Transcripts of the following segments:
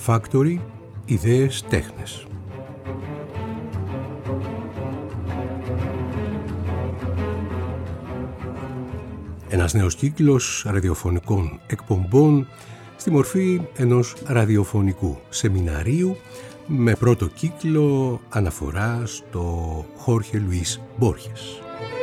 Factory, ιδέες τέχνες. Ένας νέος κύκλος ραδιοφωνικών εκπομπών στη μορφή ενός ραδιοφωνικού σεμιναρίου με πρώτο κύκλο αναφορά στο Χόρχε Λουίς Μπόρχες.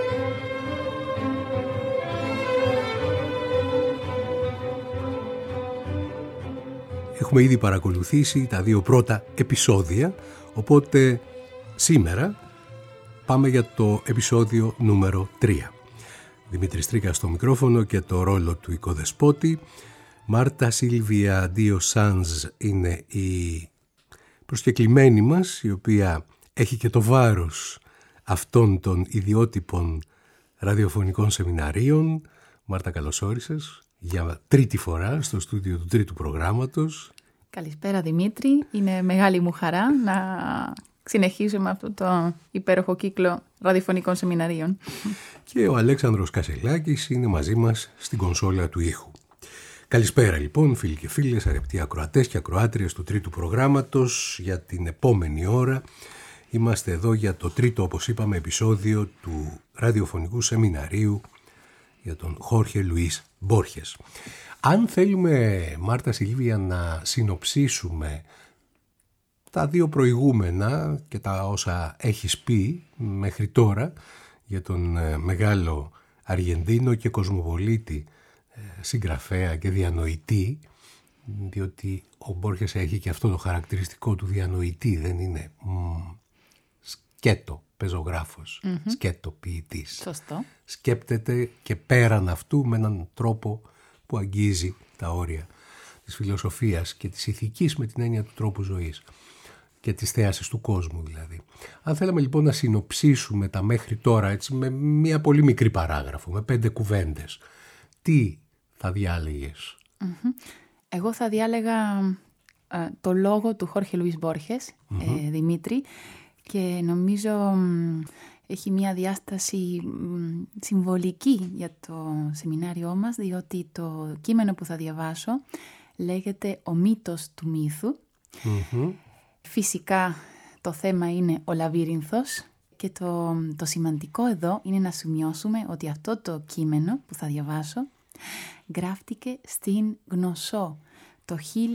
Έχουμε ήδη παρακολουθήσει τα δύο πρώτα επεισόδια, οπότε σήμερα πάμε για το επεισόδιο νούμερο 3. Δημήτρης Τρίκας στο μικρόφωνο και το ρόλο του οικοδεσπότη. Μάρτα Σίλβια Ντίο Σάνζ είναι η προσκεκλημένη μας, η οποία έχει και το βάρος αυτών των ιδιότυπων ραδιοφωνικών σεμιναρίων. Μάρτα, καλώς όρισες για τρίτη φορά στο στούντιο του τρίτου προγράμματος. Καλησπέρα Δημήτρη, είναι μεγάλη μου χαρά να συνεχίσουμε αυτό το υπέροχο κύκλο ραδιοφωνικών σεμιναρίων. Και ο Αλέξανδρος Κασελάκης είναι μαζί μας στην κονσόλα του ήχου. Καλησπέρα λοιπόν φίλοι και φίλες, αγαπητοί ακροατές και ακροάτριες του τρίτου προγράμματος. Για την επόμενη ώρα είμαστε εδώ για το τρίτο, όπως είπαμε, επεισόδιο του ραδιοφωνικού σεμιναρίου για τον Χόρχε Λουίς Μπόρχες. Αν θέλουμε, Μάρτα Σιλβία, να συνοψίσουμε τα δύο προηγούμενα και τα όσα έχεις πει μέχρι τώρα για τον μεγάλο Αργεντίνο και κοσμοπολίτη συγγραφέα και διανοητή, διότι ο Μπόρχες έχει και αυτό το χαρακτηριστικό του διανοητή, δεν είναι σκέτο πεζογράφος, σκέτο ποιητής. Σωστό. Σκέπτεται και πέραν αυτού με έναν τρόπο που αγγίζει τα όρια της φιλοσοφίας και της ηθικής με την έννοια του τρόπου ζωής και της θέασης του κόσμου δηλαδή. Αν θέλαμε λοιπόν να συνοψίσουμε τα μέχρι τώρα έτσι με μια πολύ μικρή παράγραφο, με 5 κουβέντες, τι θα διάλεγες? Εγώ θα διάλεγα το λόγο του Χόρχε Λουίς Μπόρχες, Δημήτρη, και νομίζω έχει μια διάσταση συμβολική για το σεμινάριό μας, διότι το κείμενο που θα διαβάσω λέγεται «Ο μύτος του μύθου». Φυσικά το θέμα είναι ο λαβύρινθος και το σημαντικό εδώ είναι να σημειώσουμε ότι αυτό το κείμενο που θα διαβάσω γράφτηκε στην Γνωσό το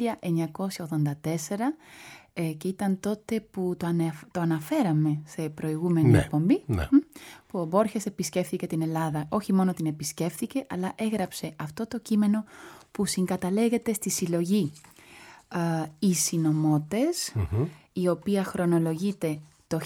1984 και ήταν τότε που το αναφέραμε σε προηγούμενη εκπομπή, που ο Μπόρχες επισκέφθηκε την Ελλάδα. Όχι μόνο την επισκέφθηκε, αλλά έγραψε αυτό το κείμενο που συγκαταλέγεται στη συλλογή «Οι Συνωμότες», η οποία χρονολογείται το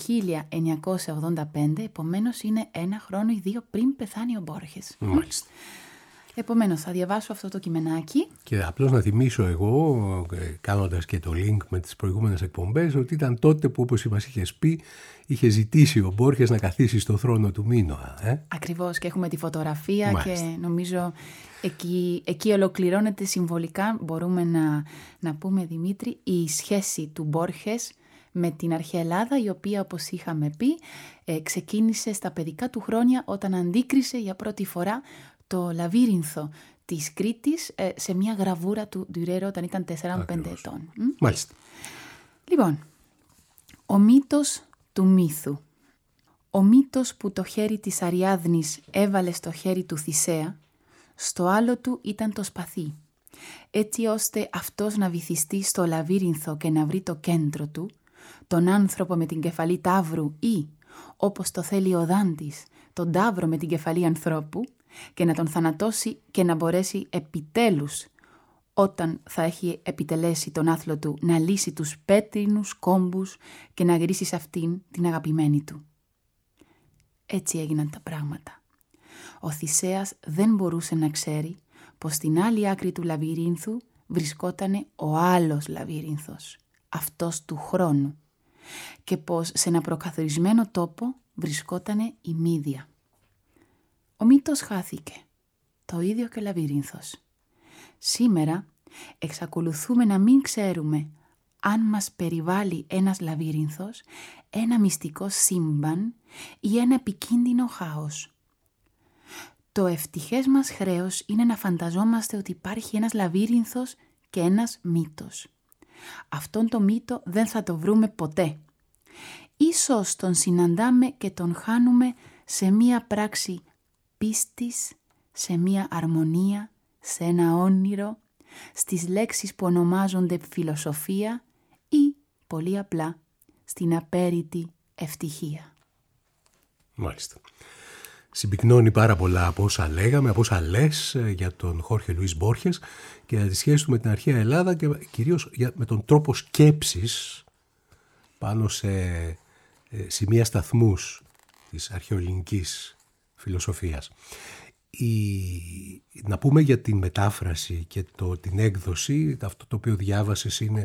1985, επομένως είναι 1 χρόνο ή 2 πριν πεθάνει ο Μπόρχες. Μάλιστα. Επομένως, θα διαβάσω αυτό το κειμενάκι. Και απλώς να θυμίσω εγώ, κάνοντας και το link με τις προηγούμενες εκπομπές, ότι ήταν τότε που, όπως μας είχες πει, είχε ζητήσει ο Μπόρχες να καθίσει στο θρόνο του Μίνωα. Ακριβώς, και έχουμε τη φωτογραφία. Μάλιστα. Και νομίζω εκεί ολοκληρώνεται συμβολικά, μπορούμε να πούμε, Δημήτρη, η σχέση του Μπόρχες με την αρχαία Ελλάδα, η οποία, όπως είχαμε πει, ξεκίνησε στα παιδικά του χρόνια όταν αντίκρισε για πρώτη φορά το λαβύρινθο της Κρήτης σε μια γραβούρα του Ντουρέρο όταν ήταν 4-5 ετών. Μάλιστα. Λοιπόν, ο μύτος του μύθου. Ο μύτος που το χέρι της Αριάδνης έβαλε στο χέρι του Θησέα, στο άλλο του ήταν το σπαθί, έτσι ώστε αυτός να βυθιστεί στο λαβύρινθο και να βρει το κέντρο του, τον άνθρωπο με την κεφαλή ταύρου ή, όπως το θέλει ο Δάντης, τον ταύρο με την κεφαλή ανθρώπου, και να τον θανατώσει και να μπορέσει επιτέλους, όταν θα έχει επιτελέσει τον άθλο του, να λύσει τους πέτρινους κόμπους και να γυρίσει σε αυτήν την αγαπημένη του. Έτσι έγιναν τα πράγματα. Ο Θησέας δεν μπορούσε να ξέρει πως στην άλλη άκρη του λαβυρίνθου βρισκότανε ο άλλος λαβύρινθος, αυτός του χρόνου, και πως σε ένα προκαθορισμένο τόπο βρισκότανε η Μύδια. Ο μύτος χάθηκε, το ίδιο και ο λαβύρινθος. Σήμερα εξακολουθούμε να μην ξέρουμε αν μας περιβάλλει ένας λαβύρινθος, ένα μυστικό σύμπαν ή ένα επικίνδυνο χάος. Το ευτυχές μας χρέος είναι να φανταζόμαστε ότι υπάρχει ένας λαβύρινθος και ένας μύτος. Αυτόν το μύτο δεν θα το βρούμε ποτέ. Ίσως τον συναντάμε και τον χάνουμε σε μία πράξη πίστης, σε μία αρμονία, σε ένα όνειρο, στις λέξεις που ονομάζονται φιλοσοφία ή, πολύ απλά, στην απέρριτη ευτυχία. Μάλιστα. Συμπυκνώνει πάρα πολλά από όσα λέγαμε, από όσα λες για τον Χόρχε Λουίς Μπόρχες και για τη σχέση του με την αρχαία Ελλάδα και κυρίως με τον τρόπο σκέψης πάνω σε σημεία σταθμούς της αρχαιοελληνικής φιλοσοφίας. Να πούμε για την μετάφραση και την έκδοση, αυτό το οποίο διάβασες είναι...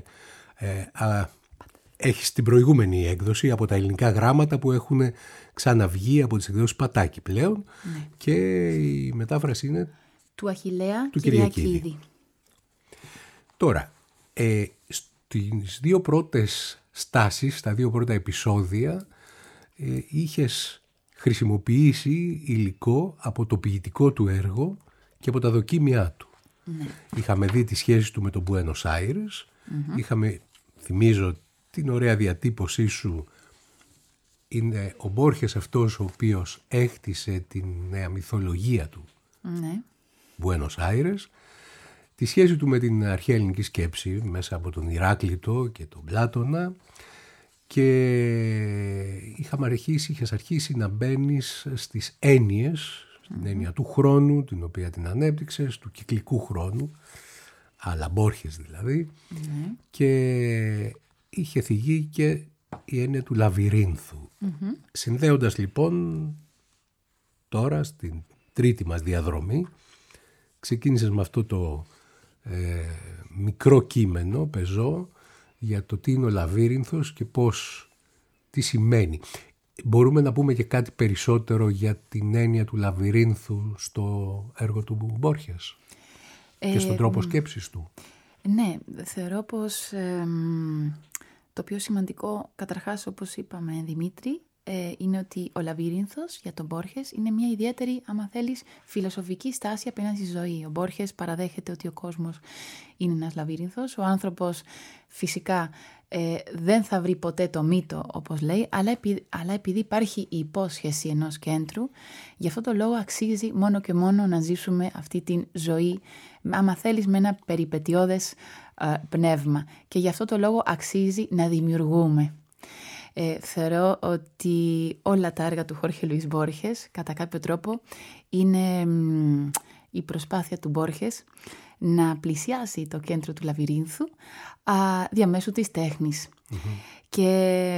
Έχεις την προηγούμενη έκδοση από τα ελληνικά γράμματα που έχουν ξαναβγεί από τις εκδόσεις Πατάκη πλέον, ναι. Και η μετάφραση είναι του Αχιλλέα Κυριακίδη. Τώρα, στις δύο πρώτες στάσεις, στα δύο πρώτα επεισόδια, είχες χρησιμοποιήσει υλικό από το ποιητικό του έργο και από τα δοκίμια του. Ναι. Είχαμε δει τη σχέση του με τον Buenos Aires, είχαμε, θυμίζω, την ωραία διατύπωσή σου, είναι ο Μπόρχες αυτός ο οποίος έκτισε την νέα μυθολογία του, ναι. Buenos Aires, τη σχέση του με την αρχαία ελληνική σκέψη μέσα από τον Ηράκλειτο και τον Πλάτωνα και είχες αρχίσει να μπαίνεις στις έννοιες, στην έννοια του χρόνου, την οποία την ανέπτυξες, του κυκλικού χρόνου, αλλά Μπόρχες δηλαδή, και είχε θυγεί και η έννοια του λαβυρίνθου. Συνδέοντας λοιπόν τώρα στην τρίτη μας διαδρομή, ξεκίνησες με αυτό το μικρό κείμενο, πεζό, για το τι είναι ο λαβύρινθος και τι σημαίνει. Μπορούμε να πούμε και κάτι περισσότερο για την έννοια του λαβυρίνθου στο έργο του Μπόρχες και στον τρόπο σκέψης του? Ναι, θεωρώ πως το πιο σημαντικό, καταρχάς, όπως είπαμε, Δημήτρη, είναι ότι ο λαβύρινθος για τον Μπόρχες είναι μια ιδιαίτερη, άμα θέλεις, φιλοσοφική στάση απέναντι στη ζωή. Ο Μπόρχες παραδέχεται ότι ο κόσμος είναι ένας λαβύρινθος. Ο άνθρωπος φυσικά δεν θα βρει ποτέ το μύτο, όπως λέει, αλλά επειδή υπάρχει η υπόσχεση ενός κέντρου, γι' αυτό το λόγο αξίζει μόνο και μόνο να ζήσουμε αυτή τη ζωή, άμα θέλεις, με ένα περιπετειώδες πνεύμα. Και γι' αυτό το λόγο αξίζει να δημιουργούμε. Θεωρώ ότι όλα τα έργα του Χόρχε Λουίς Μπόρχες κατά κάποιο τρόπο είναι η προσπάθεια του Μπόρχες να πλησιάσει το κέντρο του λαβυρίνθου διαμέσου της τέχνης. Και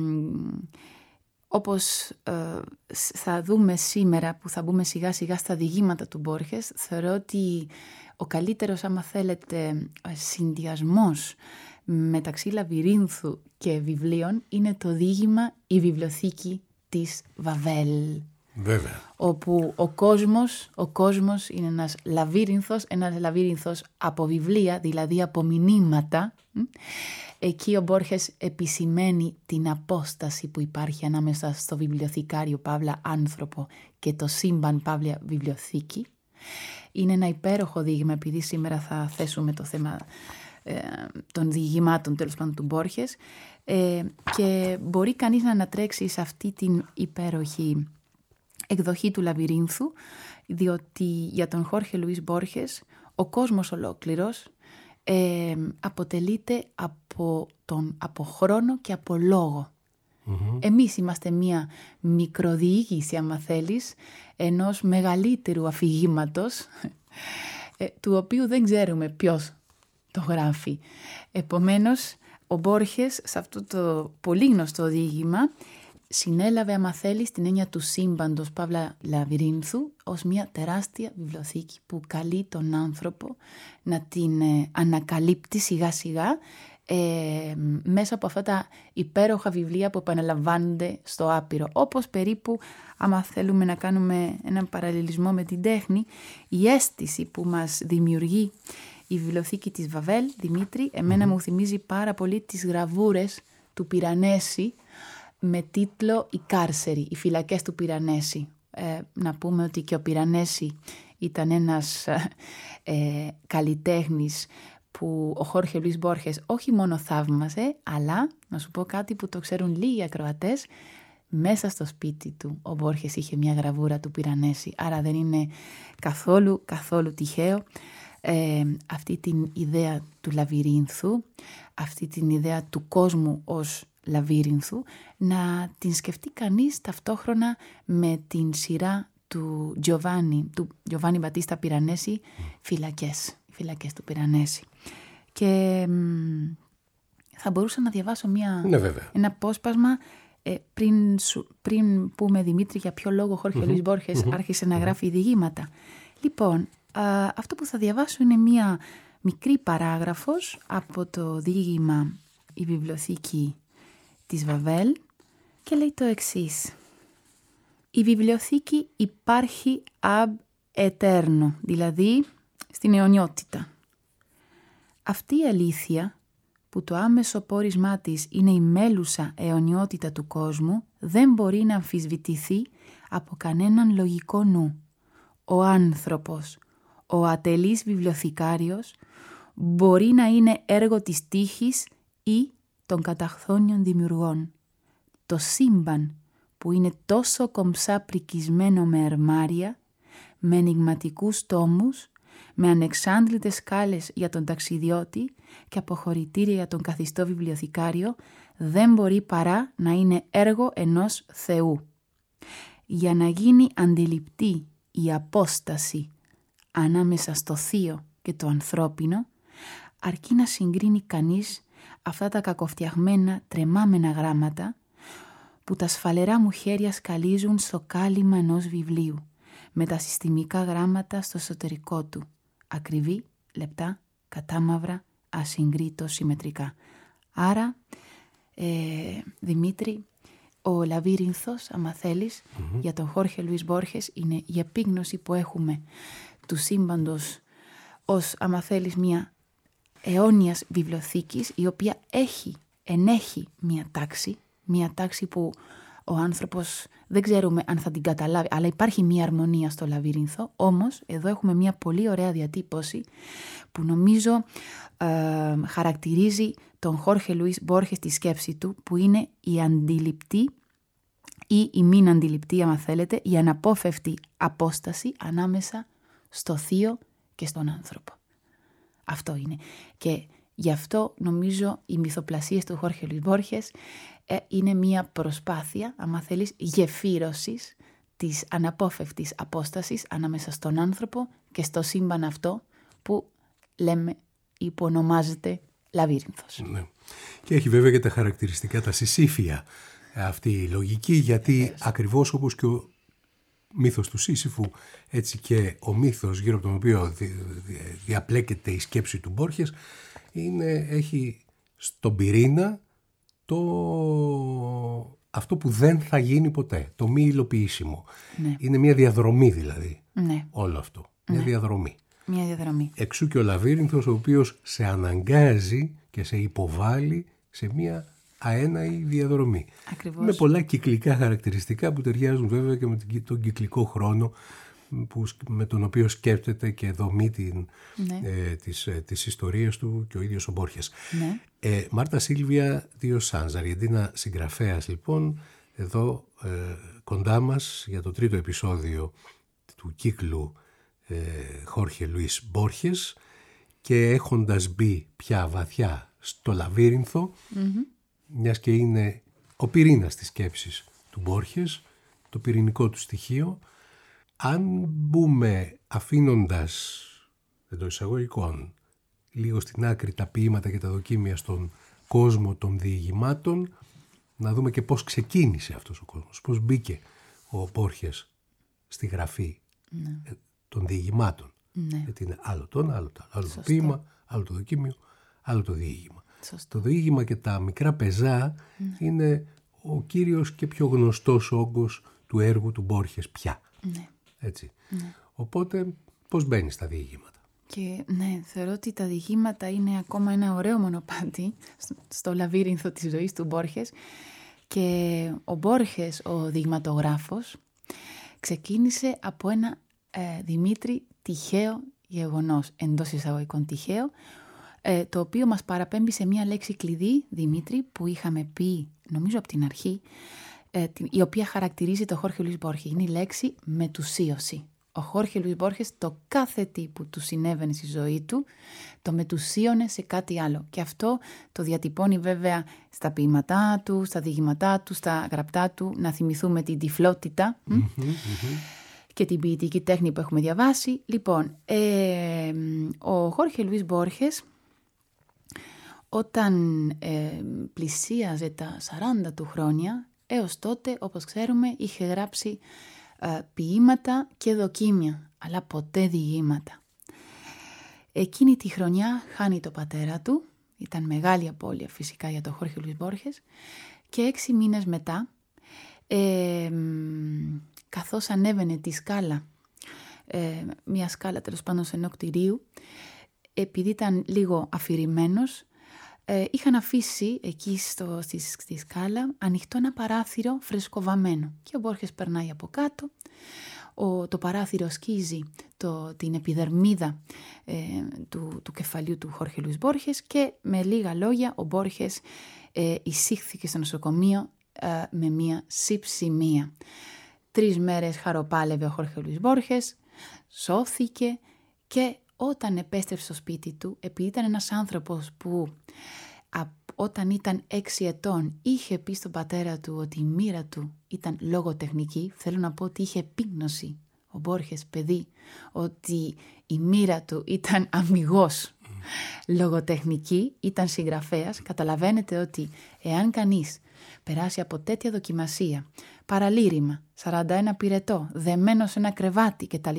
όπως θα δούμε σήμερα, που θα μπούμε σιγά σιγά στα διηγήματα του Μπόρχες, θεωρώ ότι ο καλύτερος, άμα θέλετε, συνδυασμός μεταξύ λαβυρίνθου και βιβλίων είναι το διήγημα «Η βιβλιοθήκη της Βαβέλ». Βέβαια. Όπου ο κόσμος είναι ένας λαβύρινθος από βιβλία, δηλαδή από μηνύματα. Εκεί ο Μπόρχες επισημαίνει την απόσταση που υπάρχει ανάμεσα στο βιβλιοθηκάριο παύλα άνθρωπο και το σύμπαν παύλα βιβλιοθήκη. Είναι ένα υπέροχο διήγημα, επειδή σήμερα θα θέσουμε το θέμα των διηγημάτων, τέλος πάντων, του Μπόρχες, και μπορεί κανείς να ανατρέξει σε αυτή την υπέροχη εκδοχή του λαβυρίνθου, διότι για τον Χόρχε Λουίς Μπόρχες ο κόσμος ολόκληρος αποτελείται από χρόνο και από λόγο. Εμείς είμαστε μία μικροδιήγηση, άμα θέλεις, ενός μεγαλύτερου αφηγήματος, του οποίου δεν ξέρουμε ποιος το γράφει. Επομένως, ο Μπόρχες σε αυτό το πολύ γνωστό διήγημα συνέλαβε, άμα θέλεις, την έννοια του σύμπαντος παύλα λαβυρίνθου ως μια τεράστια βιβλιοθήκη που καλεί τον άνθρωπο να την ανακαλύπτει σιγά σιγά μέσα από αυτά τα υπέροχα βιβλία που επαναλαμβάνονται στο άπειρο. Όπως περίπου, άμα θέλουμε να κάνουμε έναν παραλληλισμό με την τέχνη, η αίσθηση που μας δημιουργεί η βιβλιοθήκη της Βαβέλ, Δημήτρη, εμένα μου θυμίζει πάρα πολύ τις γραβούρες του Πυρανέση με τίτλο «Οι Κάρσεροι», οι φυλακές του Πυρανέση. Να πούμε ότι και ο Πυρανέση ήταν ένας καλλιτέχνης που ο Χόρχε Λουίς Μπόρχες όχι μόνο θαύμασε, αλλά να σου πω κάτι που το ξέρουν λίγοι ακροατές, μέσα στο σπίτι του ο Μπόρχες είχε μια γραβούρα του Πιρανέση, άρα δεν είναι καθόλου τυχαίο αυτή την ιδέα του λαβυρίνθου, αυτή την ιδέα του κόσμου ως λαβύρινθου, να την σκεφτεί κανείς ταυτόχρονα με την σειρά του Giovanni Battista Piranesi, φυλακές του Πιρανέση. Και θα μπορούσα να διαβάσω ένα απόσπασμα πριν πούμε, Δημήτρη, για ποιο λόγο ο Χόρχε Λουίς Μπόρχες άρχισε να γράφει διηγήματα. Λοιπόν, αυτό που θα διαβάσω είναι μία μικρή παράγραφος από το διήγημα «Η βιβλιοθήκη της Βαβέλ» και λέει το εξής. Η βιβλιοθήκη υπάρχει ab eterno, δηλαδή στην αιωνιότητα. Αυτή η αλήθεια, που το άμεσο πόρισμά της είναι η μέλουσα αιωνιότητα του κόσμου, δεν μπορεί να αμφισβητηθεί από κανέναν λογικό νου. Ο άνθρωπος, ο ατελής βιβλιοθηκάριος, μπορεί να είναι έργο της τύχης ή των καταχθόνιων δημιουργών. Το σύμπαν, που είναι τόσο κομψά πρικισμένο με αρμάρια, με ενιγματικούς τόμους, με ανεξάντλητες σκάλες για τον ταξιδιώτη και αποχωρητήρια για τον καθιστό βιβλιοθηκάριο, δεν μπορεί παρά να είναι έργο ενός Θεού. Για να γίνει αντιληπτή η απόσταση ανάμεσα στο θείο και το ανθρώπινο, αρκεί να συγκρίνει κανείς αυτά τα κακοφτιαγμένα τρεμάμενα γράμματα που τα σφαλερά μου χέρια σκαλίζουν στο κάλυμα ενός βιβλίου, με τα συστημικά γράμματα στο εσωτερικό του, ακριβή, λεπτά, κατάμαυρα, ασυγκρίτως, συμμετρικά. Άρα, Δημήτρη, ο λαβύρινθος, άμα θέλεις, για τον Χόρχε Λουίς Μπόρχες είναι η επίγνωση που έχουμε του σύμπαντος ως, άμα θέλεις, μια αιώνιας βιβλιοθήκης, η οποία ενέχει μια τάξη που ο άνθρωπος δεν ξέρουμε αν θα την καταλάβει, αλλά υπάρχει μια αρμονία στο λαβύρινθο. Όμως εδώ έχουμε μια πολύ ωραία διατύπωση που νομίζω χαρακτηρίζει τον Χόρχε Λουίς Μπόρχες τη σκέψη του, που είναι η αντιληπτή ή η μην αντιληπτή, άμα θέλετε, η αναπόφευκτη απόσταση ανάμεσα στο θείο και στον άνθρωπο. Αυτό είναι. Και γι' αυτό νομίζω οι μυθοπλασίες του Χόρχε Λουίς Μπόρχες είναι μια προσπάθεια, άμα θέλεις, γεφύρωσης της αναπόφευκτης απόστασης ανάμεσα στον άνθρωπο και στο σύμπαν αυτό που λέμε ή που ονομάζεται λαβύρινθος. Ναι. Και έχει βέβαια και τα χαρακτηριστικά, τα συσήφια αυτή η λογική, γιατί ακριβώς όπως και ο μύθος του Σύσυφου, έτσι και ο μύθος γύρω από τον οποίο διαπλέκεται η σκέψη του Μπόρχες, έχει στον πυρήνα αυτό που δεν θα γίνει ποτέ, το μη υλοποιήσιμο. Ναι. Είναι μια διαδρομή δηλαδή, όλο αυτό, μια διαδρομή. Μια διαδρομή. Εξού και ο λαβύρινθος, ο οποίος σε αναγκάζει και σε υποβάλλει σε μια αέναη διαδρομή. Ακριβώς. Με πολλά κυκλικά χαρακτηριστικά που ταιριάζουν βέβαια και με τον κυκλικό χρόνο με τον οποίο σκέφτεται και δομεί τις ιστορίες του και ο ίδιος ο Μπόρχες. Ναι. Μάρτα Σίλβια Διο Σάνς, Αργεντίνα συγγραφέας λοιπόν, εδώ κοντά μας για το τρίτο επεισόδιο του κύκλου Χόρχε Λουίς Μπόρχες, και έχοντας μπει πια βαθιά στο λαβύρινθο, μιας και είναι ο πυρήνας της σκέψης του Μπόρχες, το πυρηνικό του στοιχείο, αν μπούμε αφήνοντας εντός εισαγωγικών λίγο στην άκρη τα ποίηματα και τα δοκίμια στον κόσμο των διηγημάτων, να δούμε και πώς ξεκίνησε αυτός ο κόσμος, πώς μπήκε ο Μπόρχες στη γραφή των διηγημάτων. Ναι. Γιατί είναι άλλο το ένα, άλλο το ποίημα, άλλο το δοκίμιο, άλλο το διήγημα. Σωστό. Το διήγημα και τα μικρά πεζά είναι ο κύριος και πιο γνωστός όγκος του έργου του Μπόρχες πια. Ναι. Έτσι. Ναι. Οπότε πώς μπαίνει στα διηγήματα. Και ναι, θεωρώ ότι τα διηγήματα είναι ακόμα ένα ωραίο μονοπάτι στο λαβύρινθο της ζωής του Μπόρχες, και ο Μπόρχες, ο διηγηματογράφος, ξεκίνησε από ένα Δημήτρη τυχαίο γεγονός, εντός εισαγωγικών τυχαίο, το οποίο μας παραπέμπει σε μια λέξη κλειδί, Δημήτρη, που είχαμε πει, νομίζω από την αρχή, η οποία χαρακτηρίζει το Χόρχε Λουίς Μπόρχε. Είναι η λέξη μετουσίωση. Ο Χόρχε Λουίς Μπόρχες το κάθε τι που του συνέβαινε στη ζωή του το μετουσίωνε σε κάτι άλλο. Και αυτό το διατυπώνει βέβαια στα ποίηματά του, στα διηγήματά του, στα γραπτά του. Να θυμηθούμε την τυφλότητα και την ποιητική τέχνη που έχουμε διαβάσει. Λοιπόν, ο Χόρχε Λουίς Μπόρχες όταν πλησίαζε τα 40 του χρόνια, έως τότε, όπως ξέρουμε, είχε γράψει ποίηματα και δοκίμια, αλλά ποτέ διηγήματα. Εκείνη τη χρονιά χάνει το πατέρα του, ήταν μεγάλη απώλεια φυσικά για τον Χόρχε Λουίς Μπόρχες, και 6 μήνες μετά, καθώς ανέβαινε τη σκάλα, μια σκάλα τέλος πάντων σε ενό κτηρίου, επειδή ήταν λίγο αφηρημένος, είχαν αφήσει εκεί στη σκάλα ανοιχτό ένα παράθυρο φρεσκοβαμμένο και ο Μπόρχες περνάει από κάτω, το παράθυρο σκίζει την επιδερμίδα του κεφαλιού του Χόρχε Λουίς Μπόρχες και με λίγα λόγια ο Μπόρχες εισήχθηκε στο νοσοκομείο με μια συψημία. 3 μέρες χαροπάλευε ο Χόρχε Λουίς Μπόρχες, σώθηκε και όταν επέστρεψε στο σπίτι του, επειδή ήταν ένας άνθρωπος που όταν ήταν 6 ετών είχε πει στον πατέρα του ότι η μοίρα του ήταν λογοτεχνική, θέλω να πω ότι είχε επίγνωση ο Μπόρχες παιδί ότι η μοίρα του ήταν αμιγώς λογοτεχνική, ήταν συγγραφέας. Καταλαβαίνετε ότι εάν κανείς περάσει από τέτοια δοκιμασία, παραλήρημα, 41 πυρετό, δεμένο σε ένα κρεβάτι κτλ.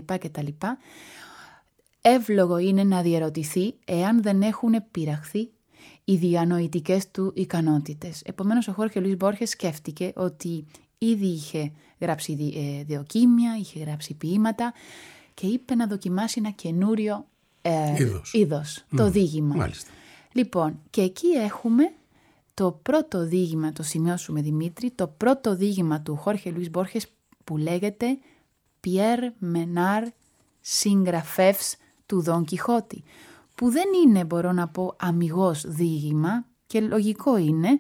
Εύλογο είναι να διερωτηθεί εάν δεν έχουν πειραχθεί οι διανοητικές του ικανότητες. Επομένως ο Χόρχε Λουίς Μπόρχες σκέφτηκε ότι ήδη είχε γράψει δοκίμια, είχε γράψει ποίηματα και είπε να δοκιμάσει ένα καινούριο είδος, το διήγημα. Μάλιστα. Λοιπόν, και εκεί έχουμε το πρώτο διήγημα, το σημειώσουμε Δημήτρη, το πρώτο διήγημα του Χόρχε Λουίς Μπόρχες που λέγεται Πιέρ Μενάρ συγγραφεύς του Δον Κιχώτη, που δεν είναι, μπορώ να πω, αμιγώς διήγημα και λογικό είναι.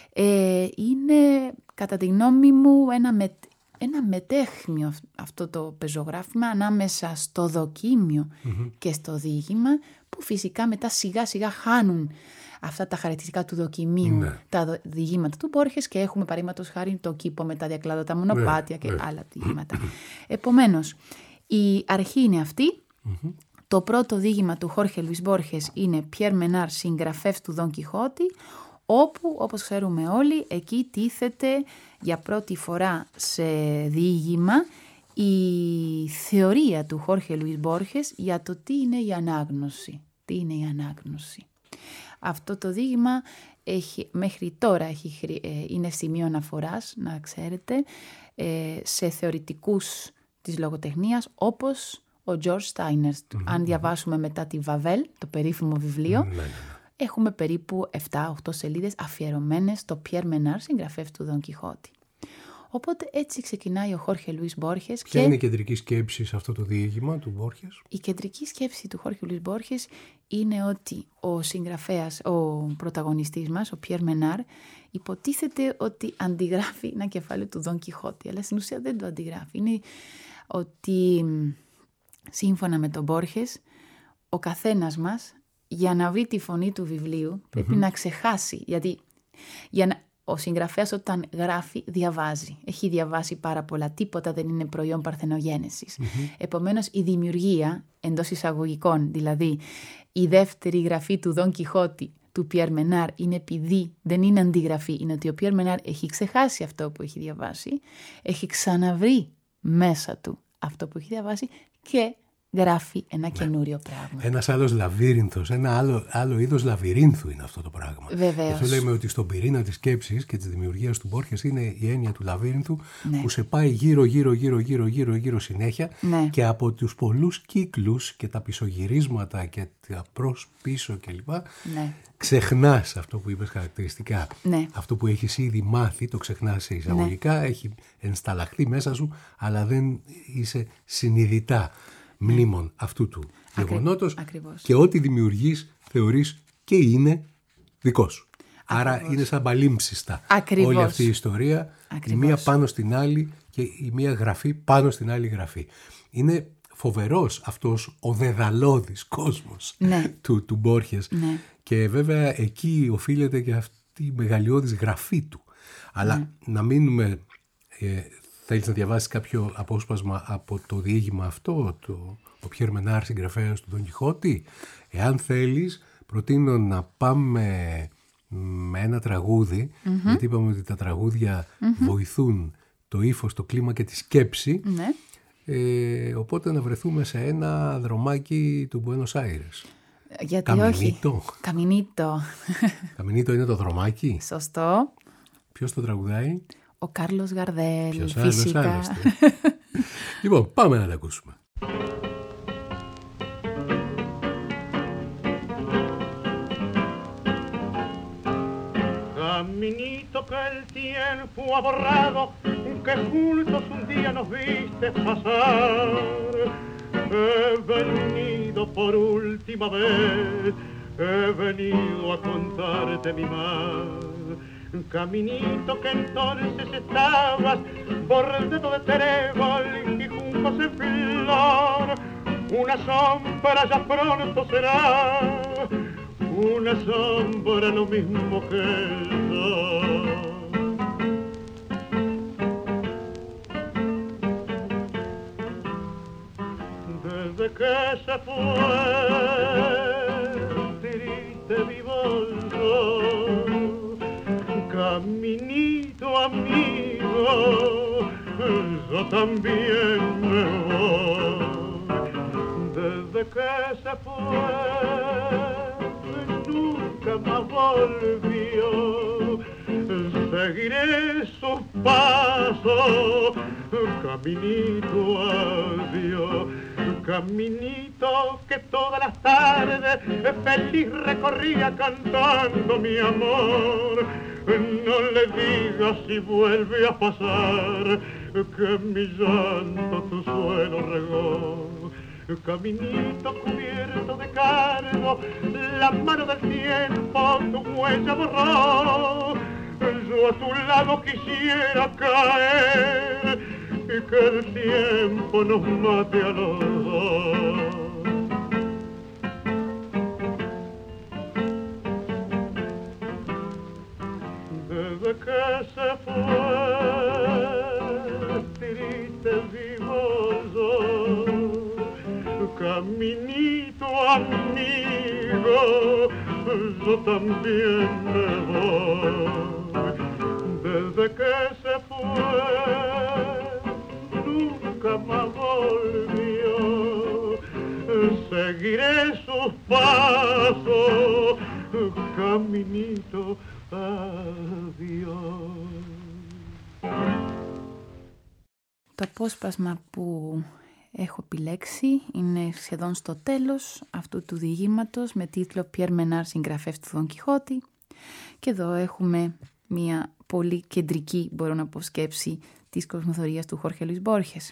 Είναι κατά τη γνώμη μου ένα μετέχμιο αυτό το πεζογράφημα ανάμεσα στο δοκίμιο και στο διήγημα, που φυσικά μετά σιγά σιγά χάνουν αυτά τα χαρακτηριστικά του δοκιμίου, τα διηγήματα του Μπόρχες, και έχουμε παραδείγματος χάρη το κήπο με τα διακλάδωτα μονοπάτια και άλλα διηγήματα. Επομένως, η αρχή είναι αυτή. Το πρώτο διήγημα του Χόρχε Λουίς Μπόρχες είναι Πιέρ Μενάρ συγγραφεύς του Δον Κιχώτη, όπου, όπως ξέρουμε όλοι, εκεί τίθεται για πρώτη φορά σε διήγημα η θεωρία του Χόρχε Λουίς Μπόρχες για το τι είναι η ανάγνωση. Τι είναι η ανάγνωση. Αυτό το διήγημα μέχρι τώρα είναι σημείο αναφοράς, να ξέρετε, σε θεωρητικούς της λογοτεχνίας, όπως ο Τζορτζ Στάινερ. Αν διαβάσουμε μετά τη Βαβέλ, το περίφημο βιβλίο, έχουμε περίπου 7-8 σελίδες αφιερωμένες στο Πιέρ Μενάρ, συγγραφεύς του Δον Κιχώτη. Οπότε έτσι ξεκινάει ο Χόρχε Λουίς Μπόρχες. Ποια είναι η κεντρική σκέψη σε αυτό το διήγημα του Μπόρχες? Η κεντρική σκέψη του Χόρχε Λουίς Μπόρχες είναι ότι ο συγγραφέας, ο πρωταγωνιστής μας, ο Πιέρ Μενάρ, υποτίθεται ότι αντιγράφει ένα κεφάλαιο του Δον Κιχώτη, αλλά στην ουσία δεν το αντιγράφει. Είναι ότι σύμφωνα με τον Μπόρχες, ο καθένας μας για να βρει τη φωνή του βιβλίου πρέπει να ξεχάσει, γιατί ο συγγραφέας όταν γράφει διαβάζει. Έχει διαβάσει πάρα πολλά, τίποτα δεν είναι προϊόν παρθενογένεσης. Επομένως η δημιουργία εντός εισαγωγικών, δηλαδή η δεύτερη γραφή του Δον Κιχώτη του Πιέρ Μενάρ, είναι επειδή δεν είναι αντιγραφή, είναι ότι ο Πιέρ Μενάρ έχει ξεχάσει αυτό που έχει διαβάσει, έχει ξαναβρει μέσα του αυτό που έχει διαβάσει και γράφει ένα καινούριο πράγμα. Ένας άλλος λαβύρινθος, ένα άλλο είδος λαβυρίνθου είναι αυτό το πράγμα. Βεβαίως. Αυτό λέμε ότι στον πυρήνα της σκέψης και της δημιουργίας του Μπόρχες είναι η έννοια του λαβύρινθου, που σε πάει γύρω συνέχεια, και από τους πολλούς κύκλους και τα πισωγυρίσματα και τα προς-πίσω κλπ. Ξεχνάς αυτό που είπες χαρακτηριστικά. Αυτό που έχεις ήδη μάθει, το ξεχνάς σε εισαγωγικά, έχει ενσταλλαχθεί μέσα σου, αλλά δεν είσαι συνειδητά μνήμων αυτού του γεγονότος, και ό,τι δημιουργείς θεωρείς και είναι δικό σου. Ακριβώς. Άρα είναι σαν μπαλίμψιστα όλη αυτή η ιστορία, Ακριβώς. η μία πάνω στην άλλη και η μία γραφή πάνω στην άλλη γραφή. Είναι φοβερός αυτός ο δεδαλώδης κόσμος, ναι, του Μπόρχες, ναι, και βέβαια εκεί οφείλεται και αυτή η μεγαλειώδης γραφή του. Αλλά ναι, να μείνουμε, θέλεις να διαβάσεις κάποιο απόσπασμα από το διήγημα αυτό, ο Πιέρ Μενάρ, συγγραφέας του Δον Κιχώτη? Εάν θέλεις, προτείνω να πάμε με ένα τραγούδι, γιατί είπαμε ότι τα τραγούδια βοηθούν το ύφος, το κλίμα και τη σκέψη. Ναι. Οπότε να βρεθούμε σε ένα δρομάκι του Μπουένος Άιρες. Γιατί Καμινίτο. Όχι. Καμινίτο. Καμινίτο είναι το δρομάκι. Σωστό. Ποιος το τραγουδάει? Ο Κάρλος Γαρδέλ. Ποιος φυσικά. Λοιπόν, πάμε να τα ακούσουμε. Caminito que el tiempo ha borrado, que juntos un día nos viste pasar. He venido por última vez, he venido a contarte mi mal. Caminito que entonces estabas bordeado de trébol y juncos en flor. Una sombra ya pronto será, una sombra lo mismo que el sol. Desde que se fue, triste vivo yo, caminito amigo, yo también me voy. Desde que se fue, nunca más volvió. Seguiré sus pasos, caminito adiós. Caminito que todas las tardes feliz recorría cantando mi amor. No le digas si vuelve a pasar que mi llanto tu suelo regó. Caminito cubierto de cargo, la mano del tiempo tu huella borró. Yo a tu lado quisiera caer y que el tiempo nos mate a los dos. Desde que se fue, triste vivo yo, caminito amigo, yo también me voy. Desde que se fue, nunca más volvió. Seguiré sus pasos, caminito, adiós. Το απόσπασμα που έχω επιλέξει είναι σχεδόν στο τέλος αυτού του διηγήματος με τίτλο «Πιέρ Μενάρ, συγγραφέας του Δον Κιχώτη». Και εδώ έχουμε μια πολύ κεντρική, μπορώ να πω, σκέψη της κοσμοθεωρίας του Χόρχε Λουίς Μπόρχες.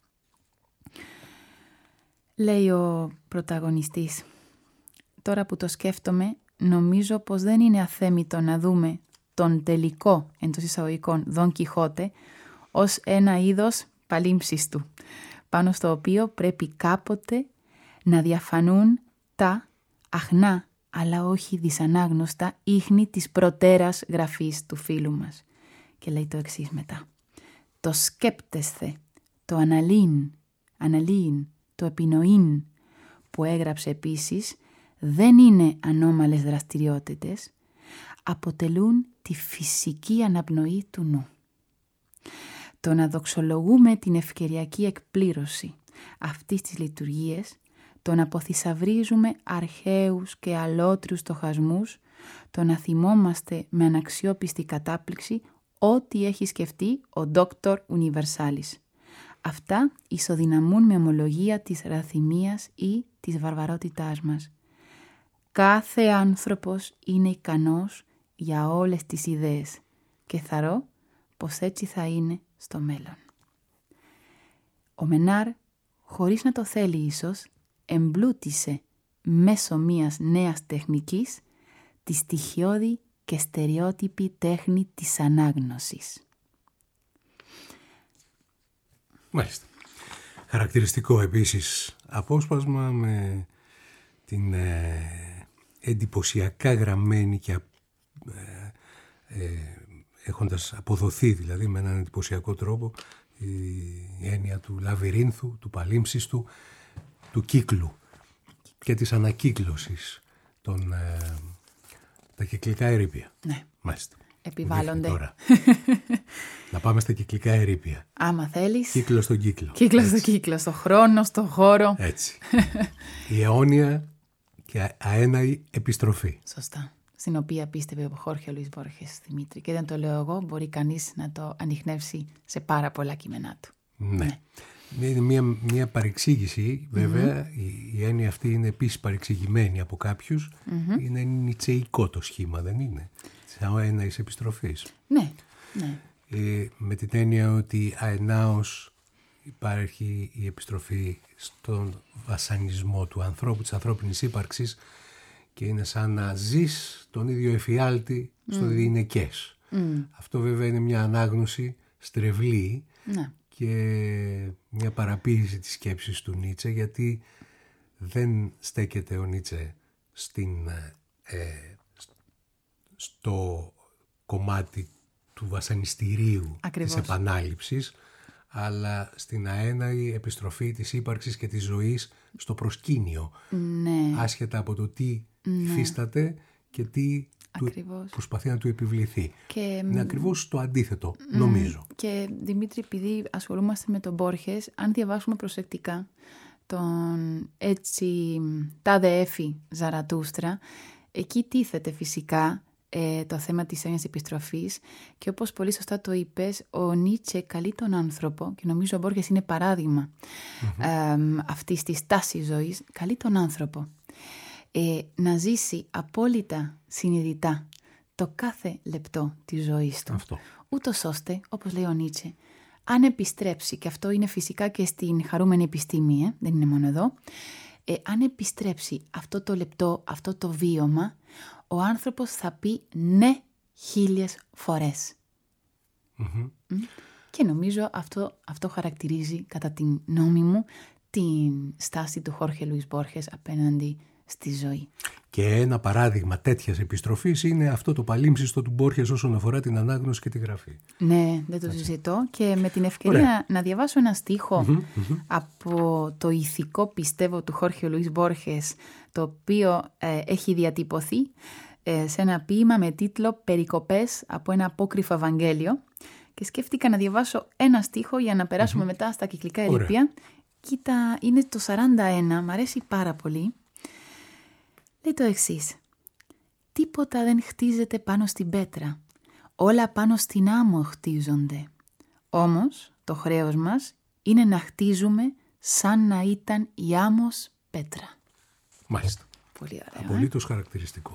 Λέει ο πρωταγωνιστής: «Τώρα που το σκέφτομαι, νομίζω πως δεν είναι αθέμητο να δούμε τον τελικό, εντός εισαγωγικών, Δον Κιχώτε ως ένα είδος παλίμψιστου, πάνω στο οποίο πρέπει κάποτε να διαφανούν τα αχνά αλλά όχι δυσανάγνωστα ίχνη της προτέρας γραφής του φίλου μας». Και λέει το εξής μετά: «Το σκέπτεσθε, το αναλύειν, το επινοειν που έγραψε επίσης δεν είναι ανώμαλες δραστηριότητες, αποτελούν τη φυσική αναπνοή του νου. Το να δοξολογούμε την ευκαιριακή εκπλήρωση αυτής της λειτουργίας, το να αποθυσαυρίζουμε αρχαίους και αλότριους στοχασμούς, το να θυμόμαστε με αναξιόπιστη κατάπληξη ό,τι έχει σκεφτεί ο Δόκτωρ Ουνιβερσάλης. Αυτά ισοδυναμούν με ομολογία της ραθυμίας ή της βαρβαρότητάς μας. Κάθε άνθρωπος είναι ικανός για όλες τις ιδέες και θαρώ πως έτσι θα είναι στο μέλλον». Ο Μενάρ, χωρίς να το θέλει ίσως, εμπλούτησε μέσω μιας νέας τεχνικής τη στοιχειώδη και στερεότυπη τέχνη της ανάγνωσης. Μάλιστα. Χαρακτηριστικό επίσης απόσπασμα με την εντυπωσιακά γραμμένη και έχοντας αποδοθεί δηλαδή με έναν εντυπωσιακό τρόπο η έννοια του λαβυρίνθου, του παλίμψιστου, του κύκλου και της ανακύκλωσης τα κυκλικά ερείπια. Ναι. Μάλιστα. Επιβάλλονται. Τώρα. Να πάμε στα κυκλικά ερείπια. Άμα θέλεις. Κύκλο στον κύκλο. Κύκλο στον κύκλο, στο χρόνο, στο χώρο. Έτσι. Η αιώνια και αέναη επιστροφή. Σωστά. Στην οποία πίστευε ο Χόρχε Λουίς Μπόρχες, Δημήτρη. Και δεν το λέω εγώ, μπορεί κανείς να το ανιχνεύσει σε πάρα πολλά κείμενά του. Ναι. Είναι μια παρεξήγηση, βέβαια. Η έννοια αυτή είναι επίσης παρεξηγημένη από κάποιους. Είναι νιτσεϊκό το σχήμα, δεν είναι? Της αέναης επιστροφής. Ναι, ναι. Με την έννοια ότι αενάως υπάρχει η επιστροφή στον βασανισμό του ανθρώπου, της ανθρώπινης ύπαρξης, και είναι σαν να ζεις τον ίδιο εφιάλτη στο διηνεκές. Αυτό βέβαια είναι μια ανάγνωση στρεβλή και μια παραποίηση της σκέψης του Νίτσε, γιατί δεν στέκεται ο Νίτσε στο κομμάτι του βασανιστηρίου, της επανάληψης, αλλά στην αέναη επιστροφή της ύπαρξης και της ζωής στο προσκήνιο, άσχετα από το τι υφίσταται και τι προσπαθεί να του επιβληθεί. Και είναι ακριβώς το αντίθετο, νομίζω. Και Δημήτρη, επειδή ασχολούμαστε με τον Μπόρχες, αν διαβάσουμε προσεκτικά τον έτσι τάδε έφη Ζαρατούστρα, εκεί τίθεται φυσικά το θέμα της αέναης επιστροφής, και όπως πολύ σωστά το είπες, ο Νίτσε καλεί τον άνθρωπο, και νομίζω ο Μπόρχες είναι παράδειγμα αυτής της τάσης ζωής, καλεί τον άνθρωπο να ζήσει απόλυτα συνειδητά το κάθε λεπτό της ζωής του. Ούτως ώστε, όπως λέει ο Νίτσε, αν επιστρέψει, και αυτό είναι φυσικά και στην χαρούμενη επιστήμη, δεν είναι μόνο εδώ, αν επιστρέψει αυτό το λεπτό, αυτό το βίωμα, ο άνθρωπος θα πει ναι 1000 φορές. Και νομίζω αυτό χαρακτηρίζει, κατά την γνώμη μου, την στάση του Χόρχε Λουίς Μπόρχες απέναντι στη ζωή. Και ένα παράδειγμα τέτοιας επιστροφής είναι αυτό το παλίμψιστο του Μπόρχες όσον αφορά την ανάγνωση και τη γραφή. Ναι, δεν το συζητώ, και με την ευκαιρία να διαβάσω ένα στίχο από το ηθικό, πιστεύω, του Χόρχε Λουίς Μπόρχες, το οποίο έχει διατυπωθεί σε ένα ποίημα με τίτλο «Περικοπές από ένα απόκριφο Ευαγγέλιο», και σκέφτηκα να διαβάσω ένα στίχο για να περάσουμε μετά στα κυκλικά ερείπια. Κοίτα, είναι το 41, μ' αρέσει πάρα πολύ. Λέει το εξής: «Τίποτα δεν χτίζεται πάνω στην πέτρα, όλα πάνω στην άμμο χτίζονται. Όμως το χρέος μας είναι να χτίζουμε σαν να ήταν η άμμος πέτρα». Μάλιστα. Πολύ ωραία. Απολύτως χαρακτηριστικό.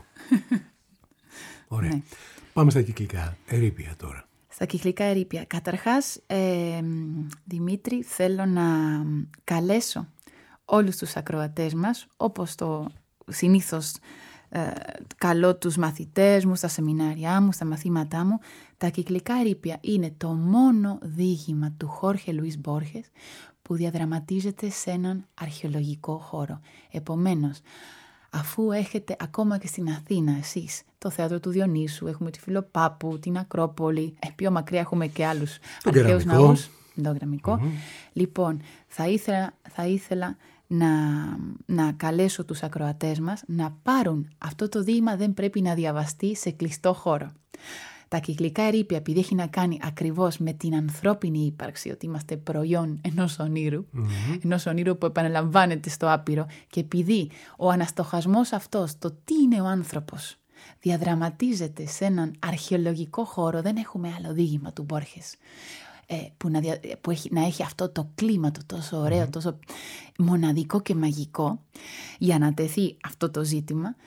Ωραία. Ναι. Πάμε στα κυκλικά ερείπια τώρα. Στα κυκλικά ερείπια. Καταρχάς, Δημήτρη, θέλω να καλέσω όλους τους ακροατές μας, όπως το συνήθως καλώ τους μαθητές μου στα σεμινάρια μου, στα μαθήματά μου. Τα κυκλικά ερείπια είναι το μόνο διήγημα του Χόρχε Λουίς Μπόρχες που διαδραματίζεται σε έναν αρχαιολογικό χώρο. Επομένως, αφού έχετε ακόμα και στην Αθήνα εσείς το θέατρο του Διονύσου, έχουμε τη Φιλοπάπου, την Ακρόπολη, πιο μακριά έχουμε και άλλους αρχαίους ναούς, το Γραμμικό. Λοιπόν, θα ήθελα να καλέσω τους ακροατές μας να πάρουν αυτό το δείγμα, δεν πρέπει να διαβαστεί σε κλειστό χώρο. Τα κυκλικά ερείπια, επειδή έχει να κάνει ακριβώς με την ανθρώπινη ύπαρξη, ότι είμαστε προϊόν ενός ονείρου, ενός ονείρου που επαναλαμβάνεται στο άπειρο, και επειδή ο αναστοχασμός αυτός, το τι είναι ο άνθρωπος, διαδραματίζεται σε έναν αρχαιολογικό χώρο, δεν έχουμε άλλο δείγμα του Μπόρχες που να έχει αυτό το κλίμα το τόσο ωραίο, τόσο μοναδικό και μαγικό, για να τεθεί αυτό το ζήτημα.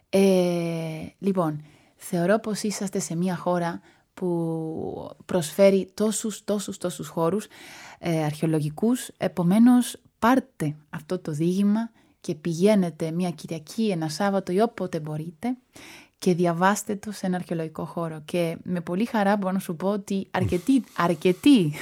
Λοιπόν, θεωρώ πως είσαστε σε μια χώρα που προσφέρει τόσους χώρους αρχαιολογικούς. Επομένως, πάρτε αυτό το δείγμα και πηγαίνετε μια Κυριακή, ένα Σάββατο ή όποτε μπορείτε και διαβάστε το σε ένα αρχαιολογικό χώρο. Και με πολύ χαρά μπορώ να σου πω ότι αρκετοί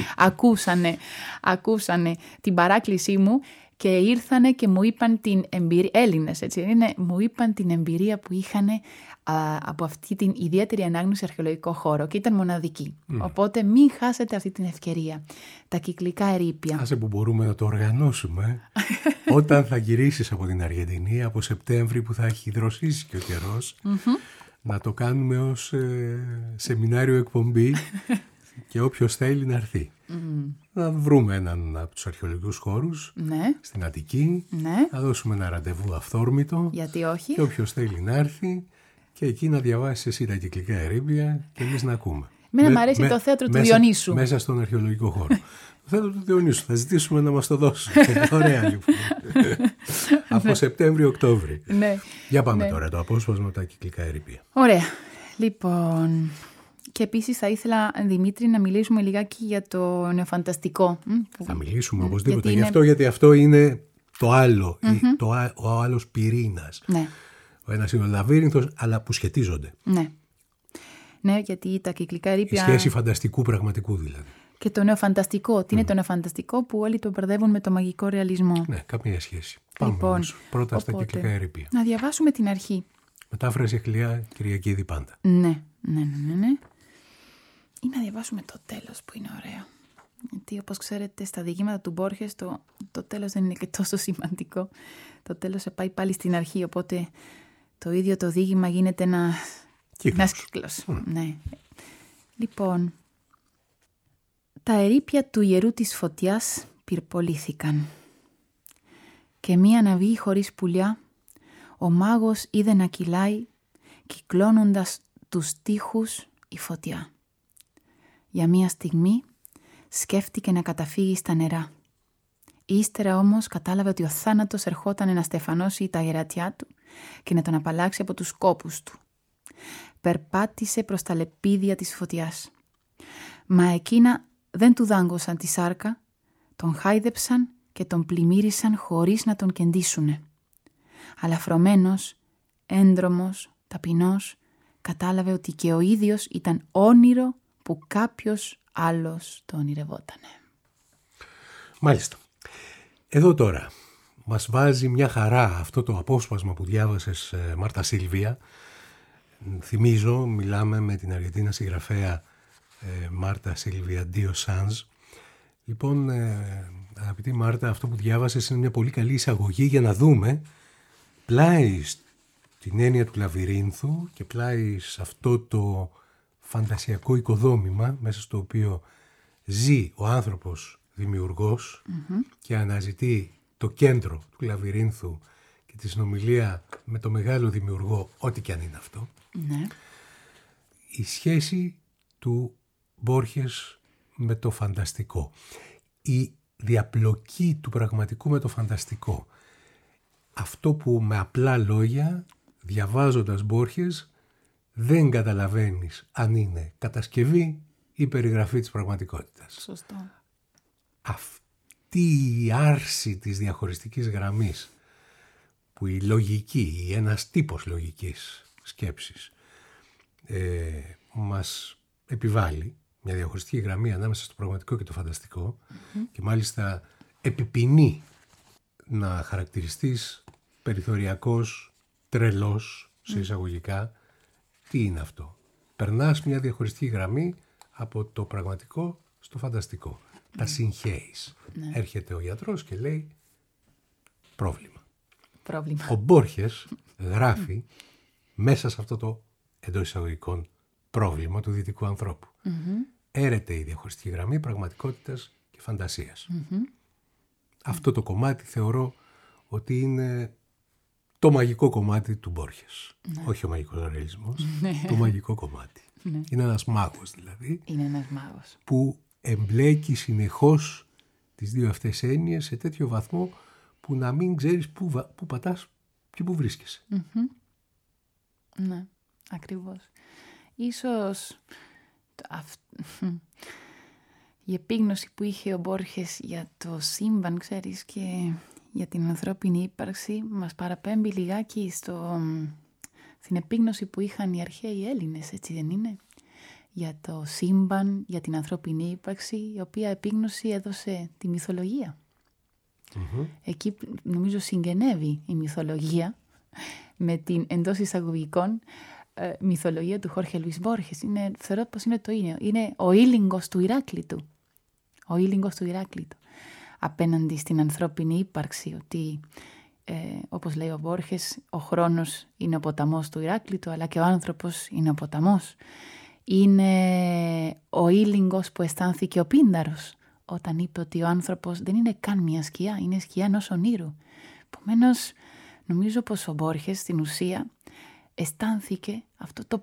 ακούσανε την παράκλησή μου και ήρθανε και μου είπαν την εμπειρία, Έλληνες έτσι είναι, μου είπαν την εμπειρία που είχαν από αυτή την ιδιαίτερη ανάγνωση σε αρχαιολογικό χώρο και ήταν μοναδική. Οπότε μην χάσετε αυτή την ευκαιρία. Τα κυκλικά ερείπια. Άσε που μπορούμε να το οργανώσουμε όταν θα γυρίσεις από την Αργεντινή, από Σεπτέμβρη που θα έχει δροσίσει και ο καιρός, να το κάνουμε ως σεμινάριο εκπομπή και όποιος θέλει να έρθει. Να βρούμε έναν από τους αρχαιολογικούς χώρους στην Αττική, να δώσουμε ένα ραντεβού αυθόρμητο. Γιατί όχι. Και όποιος θέλει να έρθει και εκεί να διαβάσει εσύ τα κυκλικά ερείπια και εμείς να ακούμε. Μ' αρέσει το θέατρο του Διονύσου. Μέσα στον αρχαιολογικό χώρο. Το θέατρο του Διονύσου. Θα ζητήσουμε να μας το δώσουν. Ωραία λοιπόν. Από Σεπτέμβριο-Οκτώβρη. Για πάμε τώρα το απόσπασμα από τα κυκλικά ερείπια. Ωραία. Λοιπόν... Και επίσης θα ήθελα, Δημήτρη, να μιλήσουμε λιγάκι για το νεοφανταστικό. Θα μιλήσουμε οπωσδήποτε γιατί αυτό είναι το άλλο, ο άλλος πυρήνας. Ναι. Ο ένας είναι ο λαβύρινθος, αλλά που σχετίζονται. Ναι, γιατί τα κυκλικά ερείπια... Η σχέση φανταστικού πραγματικού δηλαδή. Και το νεοφανταστικό. Τι είναι το νεοφανταστικό που όλοι το μπερδεύουν με το μαγικό ρεαλισμό. Ναι, καμία σχέση. Πάμε όμως πρώτα στα κυκλικά ερείπια. Να διαβάσουμε την αρχή. Μετάφραση Αχιλλέα, Κυριακίδη πάντα. Ναι. Ή να διαβάσουμε το τέλος που είναι ωραίο. Γιατί όπως ξέρετε στα διηγήματα του Μπόρχες το τέλος δεν είναι και τόσο σημαντικό. Το τέλος σε πάει πάλι στην αρχή, οπότε το ίδιο το διήγημα γίνεται ένας κύκλος. Ναι. Λοιπόν, τα ερείπια του ιερού της φωτιάς πυρπολήθηκαν και μία ναυή χωρίς πουλιά ο μάγος είδε να κυλάει κυκλώνοντας τους τοίχους η φωτιά. Για μία στιγμή σκέφτηκε να καταφύγει στα νερά. Ύστερα όμως κατάλαβε ότι ο θάνατος ερχόταν να στεφανώσει τα γερατιά του και να τον απαλλάξει από τους κόπους του. Περπάτησε προς τα λεπίδια της φωτιάς. Μα εκείνα δεν του δάγκωσαν τη σάρκα, τον χάιδεψαν και τον πλημμύρισαν χωρίς να τον κεντήσουνε. Αλλά φρωμένος, έντρομος, ταπεινός, κατάλαβε ότι και ο ίδιος ήταν όνειρο που κάποιος άλλος το ονειρευότανε. Μάλιστα. Εδώ τώρα μας βάζει μια χαρά αυτό το απόσπασμα που διάβασες, Μάρτα Σίλβια. Θυμίζω, μιλάμε με την Αργεντίνα συγγραφέα Μάρτα Σίλβια Ντίο Σάνς. Λοιπόν, αγαπητή Μάρτα, αυτό που διάβασες είναι μια πολύ καλή εισαγωγή για να δούμε πλάι στην έννοια του λαβυρίνθου και πλάι σε αυτό το φαντασιακό οικοδόμημα μέσα στο οποίο ζει ο άνθρωπος δημιουργός και αναζητεί το κέντρο του λαβυρίνθου και τη συνομιλία με το μεγάλο δημιουργό, ό,τι και αν είναι αυτό. Ναι. Η σχέση του Μπόρχες με το φανταστικό. Η διαπλοκή του πραγματικού με το φανταστικό. Αυτό που με απλά λόγια, διαβάζοντας Μπόρχες, δεν καταλαβαίνεις αν είναι κατασκευή ή περιγραφή της πραγματικότητας. Σωστό. Αυτή η άρση της διαχωριστικής γραμμής που η λογική ή ένας τύπος λογικής σκέψης μας επιβάλλει μια διαχωριστική γραμμή ανάμεσα στο πραγματικό και το φανταστικό και μάλιστα επιπηνεί να χαρακτηριστείς περιθωριακός, τρελός σε εισαγωγικά. Τι είναι αυτό? Περνάς μια διαχωριστική γραμμή από το πραγματικό στο φανταστικό. Τα συγχέεις. Έρχεται ο γιατρός και λέει πρόβλημα. Ο Μπόρχες γράφει μέσα σε αυτό το εντός εισαγωγικών πρόβλημα του δυτικού ανθρώπου. Έρεται η διαχωριστική γραμμή πραγματικότητας και φαντασίας. Αυτό το κομμάτι θεωρώ ότι είναι το μαγικό κομμάτι του Μπόρχες. Όχι ο μαγικός ρεαλισμός, το μαγικό κομμάτι. Είναι ένας μάγος δηλαδή. Είναι ένας μάγος. Που εμπλέκει συνεχώς τις δύο αυτές έννοιες σε τέτοιο βαθμό που να μην ξέρεις πού πατάς και πού βρίσκεσαι. Ναι, ακριβώς. Ίσως η επίγνωση που είχε ο Μπόρχες για το σύμπαν, ξέρεις, και για την ανθρώπινη ύπαρξη μας παραπέμπει λιγάκι στην επίγνωση που είχαν οι αρχαίοι Έλληνες, έτσι δεν είναι? Για το σύμπαν, για την ανθρώπινη ύπαρξη, η οποία επίγνωση έδωσε τη μυθολογία. Εκεί νομίζω συγγενεύει η μυθολογία με την εντός εισαγωγικών μυθολογία του Χόρχε Λουίς Μπόρχες. Θεωρώ πως είναι το ίδιο. Είναι ο ήλιγκος του Ηράκλειτου. Ο ήλιγκος του Ηράκλειτου. Απέναντι στην ανθρώπινη ύπαρξη, ότι όπως λέει ο Μπόρχες, ο χρόνος είναι ο ποταμός του Ηράκλειτου, αλλά και ο άνθρωπος είναι ο ποταμός. Είναι ο ήλιγκος που αισθάνθηκε ο Πίνδαρος όταν είπε ότι ο άνθρωπος δεν είναι καν μια σκιά, είναι σκιά ενός ονείρου. Επομένως, νομίζω πως ο Μπόρχες στην ουσία αισθάνθηκε αυτό το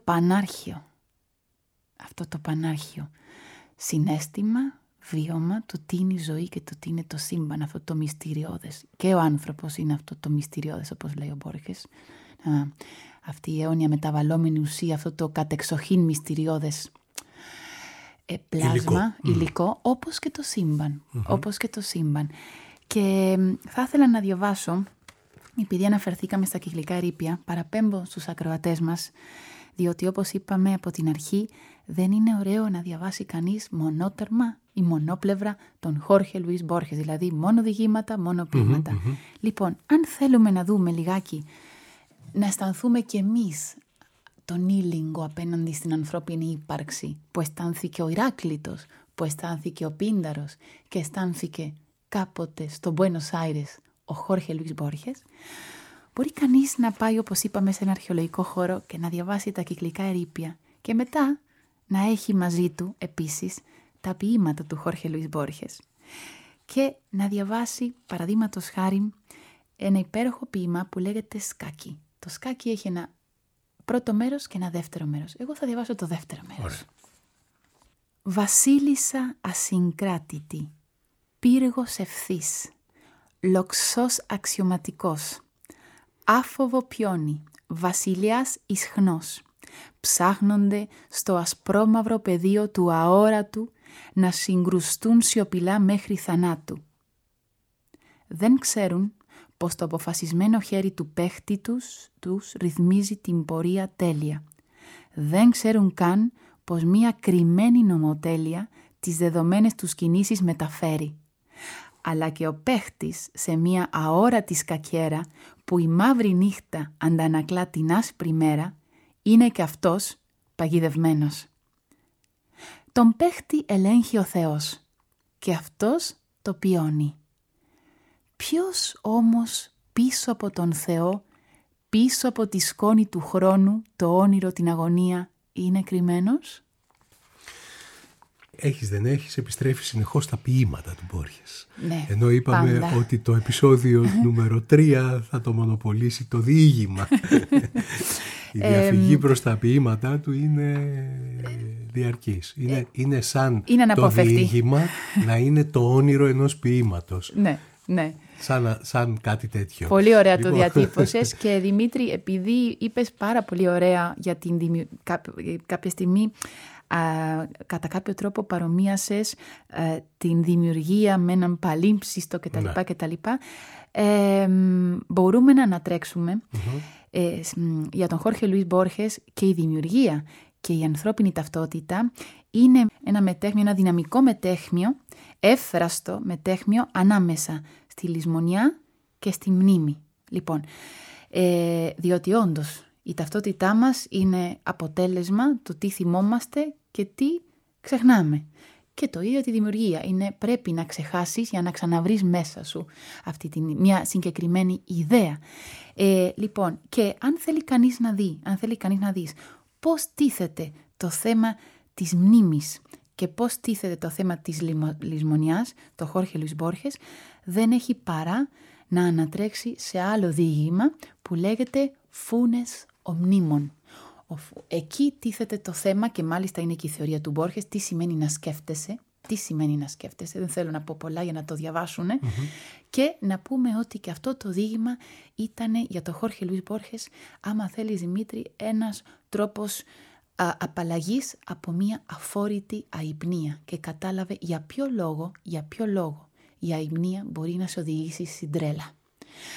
πανάρχιο συναίσθημα, βίωμα του τι είναι η ζωή και το τι είναι το σύμπαν, αυτό το μυστηριώδες. Και ο άνθρωπος είναι αυτό το μυστηριώδες, όπως λέει ο Μπόρχες. Αυτή η αιώνια μεταβαλλόμενη ουσία, αυτό το κατεξοχήν μυστηριώδες πλάσμα, υλικό, όπως και το σύμπαν. Όπως και το σύμπαν. Και θα ήθελα να διαβάσω, επειδή αναφερθήκαμε στα κυκλικά ερείπια, παραπέμπω στους ακροατές μας, διότι όπως είπαμε από την αρχή, δεν είναι ωραίο να διαβάσει κανείς μονότερμα ή μονόπλευρα τον Χόρχε Λουίς Μπόρχες, δηλαδή μόνο διηγήματα, μόνο ποίηματα. Λοιπόν, αν θέλουμε να δούμε λιγάκι, να αισθανθούμε κι εμείς τον ήλιγκο απέναντι στην ανθρώπινη ύπαρξη που αισθάνθηκε ο Ηράκλειτος, που αισθάνθηκε ο Πίνδαρος και αισθάνθηκε κάποτε στο Μπουένος Άιρες ο Χόρχε Λουίς Μπόρχες, μπορεί κανείς να πάει, όπως είπαμε, σε ένα αρχαιολογικό χώρο και να διαβάσει τα κυκλικά ερείπια και μετά να έχει μαζί του επίσης τα ποίηματα του Χόρχε Λουίς Μπόρχες και να διαβάσει, παραδείγματος χάρη, ένα υπέροχο ποίημα που λέγεται Σκάκι. Το Σκάκι έχει ένα πρώτο μέρος και ένα δεύτερο μέρος. Εγώ θα διαβάσω το δεύτερο μέρος. Ωραία. Βασίλισσα ασυγκράτητη, πύργος ευθύς, λοξός αξιωματικός, άφοβο πιόνι, βασιλιάς ισχνός, ψάχνονται στο ασπρόμαυρο πεδίο του αόρατου να συγκρουστούν σιωπηλά μέχρι θανάτου. Δεν ξέρουν πως το αποφασισμένο χέρι του παίχτη τους ρυθμίζει την πορεία τέλεια. Δεν ξέρουν καν πως μία κρυμμένη νομοτέλεια τις δεδομένες τους κινήσεις μεταφέρει. Αλλά και ο παίχτης σε μία αόρατη σκακέρα που η μαύρη νύχτα αντανακλά την άσπρη μέρα, είναι και αυτός παγιδευμένος. Τον παίχτη ελέγχει ο Θεός και αυτός το πιώνει. Ποιος όμως πίσω από τον Θεό, πίσω από τη σκόνη του χρόνου, το όνειρο, την αγωνία, είναι κρυμμένος? Έχεις δεν έχεις, επιστρέφει συνεχώς στα ποίηματα του Μπόρχες. Ναι, ενώ είπαμε πάντα ότι το επεισόδιο νούμερο 3 θα το μονοπολίσει το διήγημα. Η διαφυγή προς τα ποίηματα του είναι διαρκής. Είναι σαν το διήγημα να είναι το όνειρο ενός ποίηματος. Ναι, ναι. Σαν κάτι τέτοιο. Πολύ ωραία το διατύπωσες. Και Δημήτρη, επειδή είπες πάρα πολύ ωραία για την κάποια στιγμή, κατά κάποιο τρόπο παρομοίασες την δημιουργία με έναν παλίμψιστο κτλ. Μπορούμε να ανατρέξουμε για τον Χόρχε Λουίς Μπόρχες και η δημιουργία και η ανθρώπινη ταυτότητα είναι ένα μετέχμιο, ένα δυναμικό μετέχμιο, εύθραστο μετέχμιο ανάμεσα στη λησμονιά και στη μνήμη. Λοιπόν, διότι όντως η ταυτότητά μας είναι αποτέλεσμα του τι θυμόμαστε και τι ξεχνάμε. Και το ίδιο τη δημιουργία. Πρέπει να ξεχάσεις για να ξαναβρεις μέσα σου αυτή μια συγκεκριμένη ιδέα. Λοιπόν, και αν θέλει κανείς να δεις πώς τίθεται το θέμα της μνήμης και πώς τίθεται το θέμα της λησμονιάς, το Χόρχε Λουίς Μπόρχες δεν έχει παρά να ανατρέξει σε άλλο διήγημα που λέγεται Φούνες ομνήμων. Εκεί τίθεται το θέμα και μάλιστα είναι και η θεωρία του Μπόρχες, τι σημαίνει να σκέφτεσαι. Δεν θέλω να πω πολλά για να το διαβάσουν. Και να πούμε ότι και αυτό το διήγημα ήταν για το Χόρχε Λουίς Μπόρχες, άμα θέλεις Δημήτρη, ένας τρόπος απαλλαγής από μια αφόρητη αϊπνία. Και κατάλαβε για ποιο λόγο η αϊπνία μπορεί να σε οδηγήσει στην τρέλα.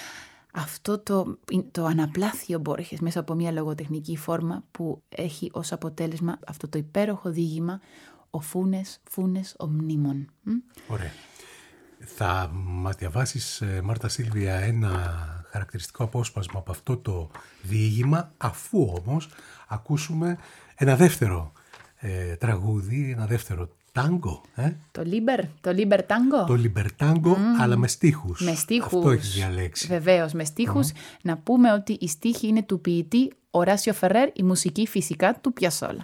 αυτό το αναπλάθει ο Μπόρχες μέσα από μια λογοτεχνική φόρμα που έχει ως αποτέλεσμα αυτό το υπέροχο διήγημα «Ο φούνες ομνήμων». Ωραία. Θα μας διαβάσεις, Μάρτα Σίλβια, ένα χαρακτηριστικό απόσπασμα από αυτό το διήγημα, αφού όμως ακούσουμε ένα δεύτερο τραγούδι, ένα δεύτερο τάγκο. Το Liber Tango. Το Liber Tango, αλλά με στίχους. Με στίχους. Αυτό έχεις διαλέξει. Βεβαίως, με στίχους. Να πούμε ότι η στίχη είναι του ποιητή Οράσιο Φερέρ, η μουσική φυσικά του Πιασόλα.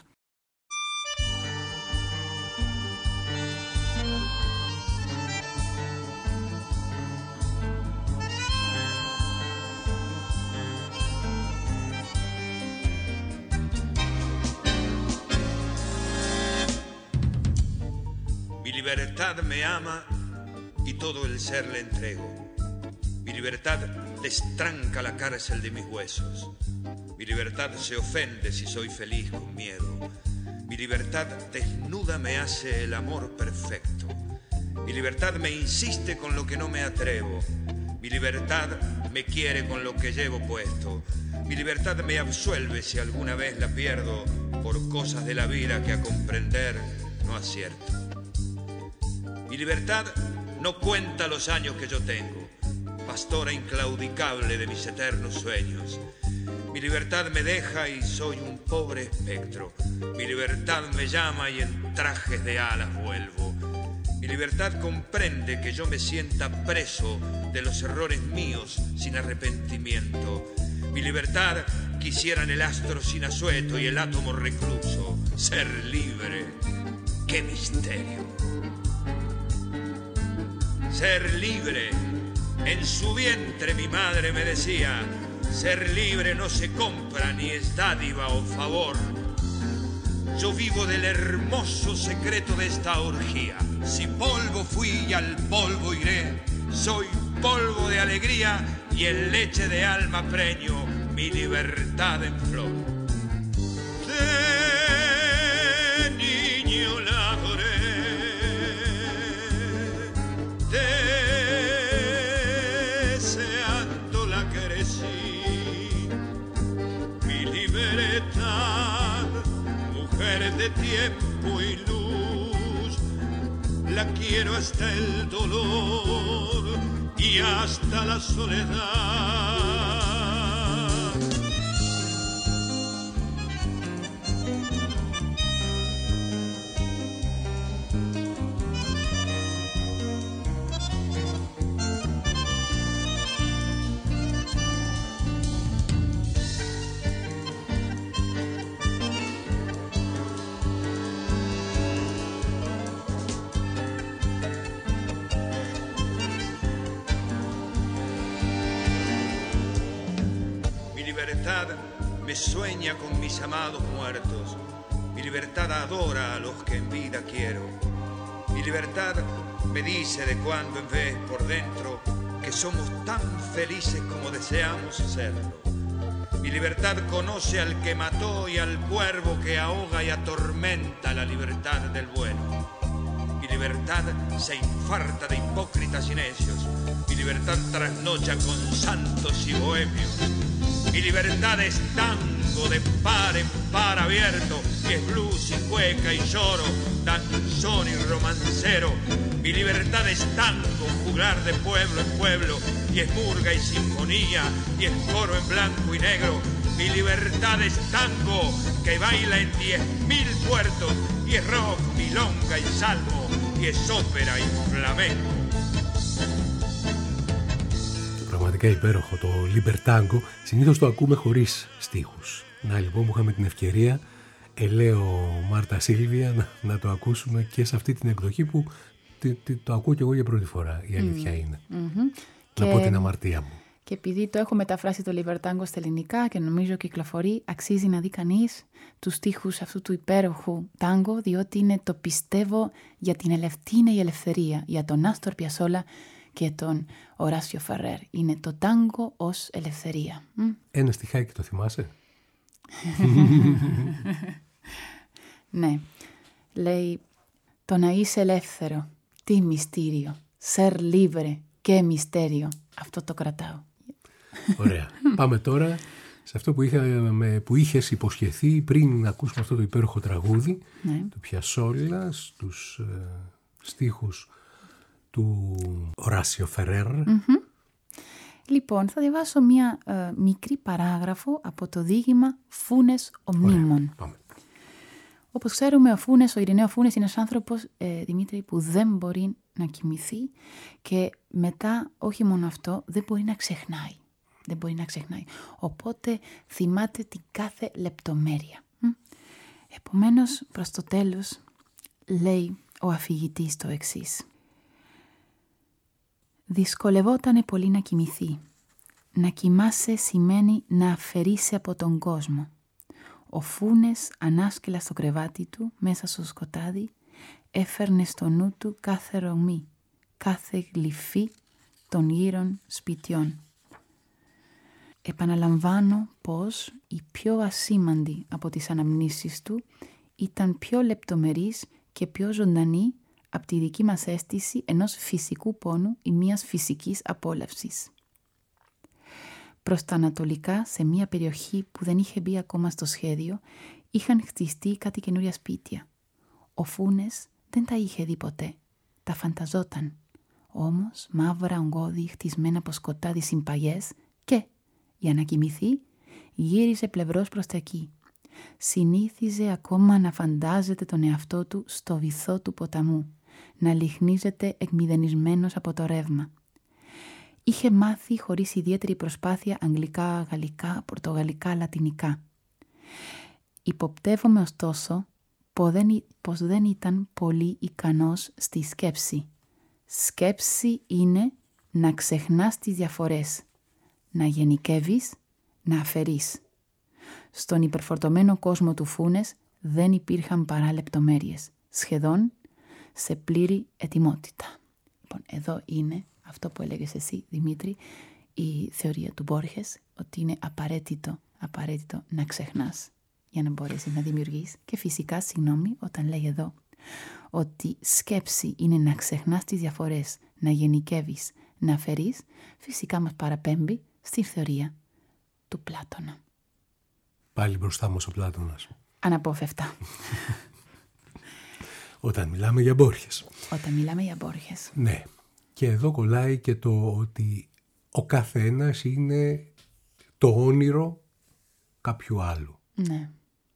Mi libertad me ama y todo el ser le entrego. Mi libertad destranca la cárcel de mis huesos. Mi libertad se ofende si soy feliz con miedo. Mi libertad desnuda me hace el amor perfecto. Mi libertad me insiste con lo que no me atrevo. Mi libertad me quiere con lo que llevo puesto. Mi libertad me absuelve si alguna vez la pierdo por cosas de la vida que a comprender no acierto. Mi libertad no cuenta los años que yo tengo, pastora inclaudicable de mis eternos sueños. Mi libertad me deja y soy un pobre espectro. Mi libertad me llama y en trajes de alas vuelvo. Mi libertad comprende que yo me sienta preso de los errores míos sin arrepentimiento. Mi libertad quisiera en el astro sin asueto y el átomo recluso. Ser libre, qué misterio. Ser libre, en su vientre mi madre me decía, ser libre no se compra ni es dádiva o favor. Yo vivo del hermoso secreto de esta orgía. Si polvo fui y al polvo iré, soy polvo de alegría y en leche de alma preño mi libertad en flor. De niño la adoré, deseando la crecí. Mi libertad, mujer de tiempo y luz, la quiero hasta el dolor y hasta la soledad. Me sueña con mis amados muertos. Mi libertad adora a los que en vida quiero. Mi libertad me dice de cuando en vez por dentro que somos tan felices como deseamos serlo. Mi libertad conoce al que mató y al cuervo que ahoga y atormenta la libertad del bueno. Mi libertad se infarta de hipócritas y necios. Mi libertad trasnocha con santos y bohemios. Mi libertad es tango de par en par abierto, y es blues y cueca y lloro, danzón y romancero. Mi libertad es tango, juglar de pueblo en pueblo, y es murga y sinfonía, y es coro en blanco y negro. Mi libertad es tango que baila en 10.000 puertos, y es rock, milonga y salmo, y es ópera y flamenco. Πραγματικά υπέροχο το Liber Tango. Συνήθως το ακούμε χωρίς στίχους. Να λοιπόν που είχαμε την ευκαιρία, ελέω Μάρτα Σίλβια, να το ακούσουμε και σε αυτή την εκδοχή που το ακούω και εγώ για πρώτη φορά, η αλήθεια είναι. Να πω την αμαρτία μου. Και επειδή το έχω μεταφράσει το Liber Tango στα ελληνικά και νομίζω κυκλοφορεί, αξίζει να δει κανείς τους στίχους αυτού του υπέροχου τάγκο, διότι είναι το πιστεύω για την είναι η ελευθερία, για τον Άστορ Πιασόλα και τον Οράσιο Φερέρ. Είναι το τάγκο ως ελευθερία. Ένα στιχάκι το θυμάσαι? Ναι. Λέει, το να είσαι ελεύθερο, τι μυστήριο. Ser libre, και μυστέριο. Αυτό το κρατάω. Ωραία. Πάμε τώρα σε αυτό που είχες υποσχεθεί πριν ακούσουμε αυτό το υπέροχο τραγούδι του Πιασόλα, στους στίχους του Οράσιο Φερέρ. Λοιπόν, θα διαβάσω μία μικρή παράγραφο από το διήγημα «Φούνες ομνήμων». Πάμε. Όπως ξέρουμε, ο Ειρηναίο Φούνες είναι ένας άνθρωπος, Δημήτρη, που δεν μπορεί να κοιμηθεί και μετά, όχι μόνο αυτό, δεν μπορεί να ξεχνάει. Δεν μπορεί να ξεχνάει. Οπότε θυμάται την κάθε λεπτομέρεια. Επομένως, προς το τέλος, λέει ο αφηγητής το εξής. Δυσκολευότανε πολύ να κοιμηθεί. Να κοιμάσαι σημαίνει να αφαιρείσαι από τον κόσμο. Ο Φούνες, ανάσκελα στο κρεβάτι του, μέσα στο σκοτάδι, έφερνε στο νου του κάθε ρογμή, κάθε γλυφή των γύρων σπιτιών. Επαναλαμβάνω πως η πιο ασήμαντη από τις αναμνήσεις του ήταν πιο λεπτομερής και πιο ζωντανή από τη δική μας αίσθηση ενός φυσικού πόνου ή μιας φυσικής απόλαυσης. Προς τα ανατολικά, σε μια περιοχή που δεν είχε μπει ακόμα στο σχέδιο, είχαν χτιστεί κάτι καινούρια σπίτια. Ο Φούνες δεν τα είχε δει ποτέ, τα φανταζόταν. Όμως μαύρα ογκώδη χτισμένα από σκοτάδι συμπαγές και, για να κοιμηθεί, γύριζε πλευρός προς τα εκεί. Συνήθιζε ακόμα να φαντάζεται τον εαυτό του στο βυθό του ποταμού, να λιχνίζεται εκμηδενισμένος από το ρεύμα. Είχε μάθει χωρίς ιδιαίτερη προσπάθεια αγγλικά, γαλλικά, πορτογαλικά, λατινικά. Υποπτεύομαι ωστόσο πως δεν ήταν πολύ ικανός στη σκέψη. Σκέψη είναι να ξεχνάς τις διαφορές, να γενικεύεις, να αφαιρείς. Στον υπερφορτωμένο κόσμο του Φούνες δεν υπήρχαν παρά λεπτομέρειες, σχεδόν σε πλήρη ετοιμότητα. Λοιπόν, εδώ είναι αυτό που έλεγες εσύ, Δημήτρη, η θεωρία του Μπόρχες, ότι είναι απαραίτητο να ξεχνάς για να μπορέσεις να δημιουργείς. Και φυσικά, όταν λέει εδώ ότι σκέψη είναι να ξεχνάς τις διαφορές, να γενικεύεις, να αφαιρείς, φυσικά μας παραπέμπει στη θεωρία του Πλάτωνα. Πάλι μπροστά μας ο Πλάτωνας. Αναπόφευκτα. Όταν μιλάμε για Μπόρχες. Ναι. Και εδώ κολλάει και το ότι ο καθένας είναι το όνειρο κάποιου άλλου. Ναι.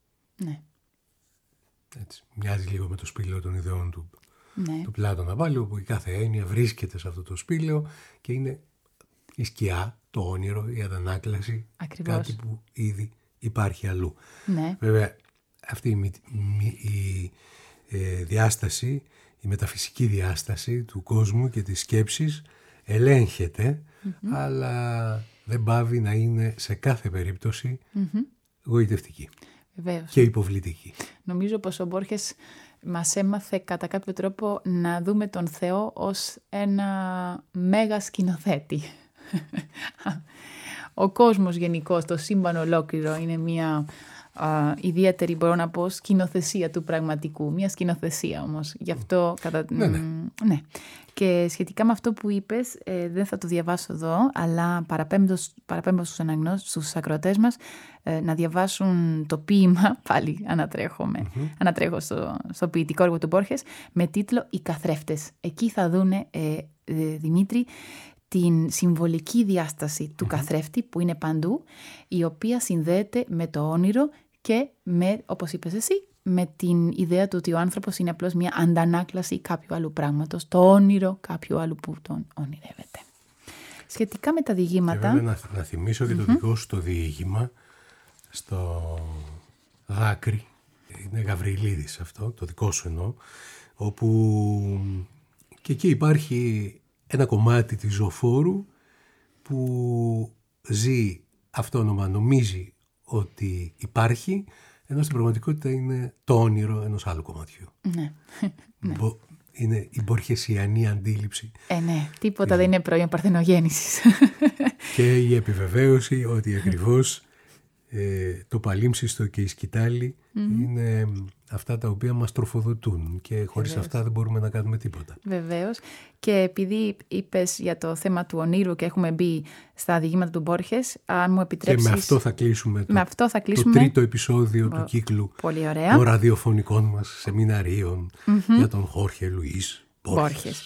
Έτσι, μοιάζει λίγο με το σπήλαιο των ιδεών του Πλάτωνα πάλι, όπου η κάθε έννοια βρίσκεται σε αυτό το σπήλαιο και είναι η σκιά, το όνειρο, η αντανάκλαση, κάτι που ήδη υπάρχει αλλού. Ναι. Βέβαια, αυτή η διάσταση, η μεταφυσική διάσταση του κόσμου και της σκέψης ελέγχεται, αλλά δεν πάβει να είναι σε κάθε περίπτωση γοητευτική. Βεβαίως. Και υποβλητική. Νομίζω πως ο Μπόρχες μας έμαθε κατά κάποιο τρόπο να δούμε τον Θεό ως ένα μέγα σκηνοθέτη. Ο κόσμος γενικώς, το σύμπαν ολόκληρο είναι μια ιδιαίτερη, μπορώ να πω, σκηνοθεσία του πραγματικού. Μια σκηνοθεσία όμως. Γι' αυτό ναι. Και σχετικά με αυτό που είπες, δεν θα το διαβάσω εδώ, αλλά παραπέμπω στους ακροατές μας να διαβάσουν το ποίημα, πάλι ανατρέχω στο ποιητικό έργο του Μπόρχες, με τίτλο «Οι καθρέφτες». Εκεί θα δούνε, Δημήτρη, την συμβολική διάσταση του καθρέφτη που είναι παντού, η οποία συνδέεται με το όνειρο και με, όπως είπες εσύ, με την ιδέα του ότι ο άνθρωπος είναι απλώς μια αντανάκλαση κάποιου άλλου πράγματος, το όνειρο κάποιου άλλου που τον ονειρεύεται. Σχετικά με τα διηγήματα... Βέβαια, να θυμίσω και το δικό σου το διήγημα στο Δάκρυ, είναι Γαβριλίδης αυτό, το δικό σου εννοώ, όπου και εκεί υπάρχει ένα κομμάτι της ζωφόρου που ζει αυτόνομα, νομίζει ότι υπάρχει, ενώ στην πραγματικότητα είναι το όνειρο ενός άλλου κομματιού. Ναι. Είναι η μπορχεσιανή αντίληψη. Ναι, τίποτα δεν είναι προϊόν παρθενογέννησης. Και η επιβεβαίωση ότι ακριβώς το παλίμψιστο και η σκητάλη είναι αυτά τα οποία μας τροφοδοτούν και χωρίς αυτά δεν μπορούμε να κάνουμε τίποτα. Βεβαίως. Και επειδή είπες για το θέμα του ονείρου και έχουμε μπει στα διηγήματα του Μπόρχες, αν μου επιτρέψεις... Και με αυτό θα κλείσουμε το τρίτο επεισόδιο του κύκλου των ραδιοφωνικών μας σεμιναρίων για τον Χόρχε Λουίς Μπόρχες.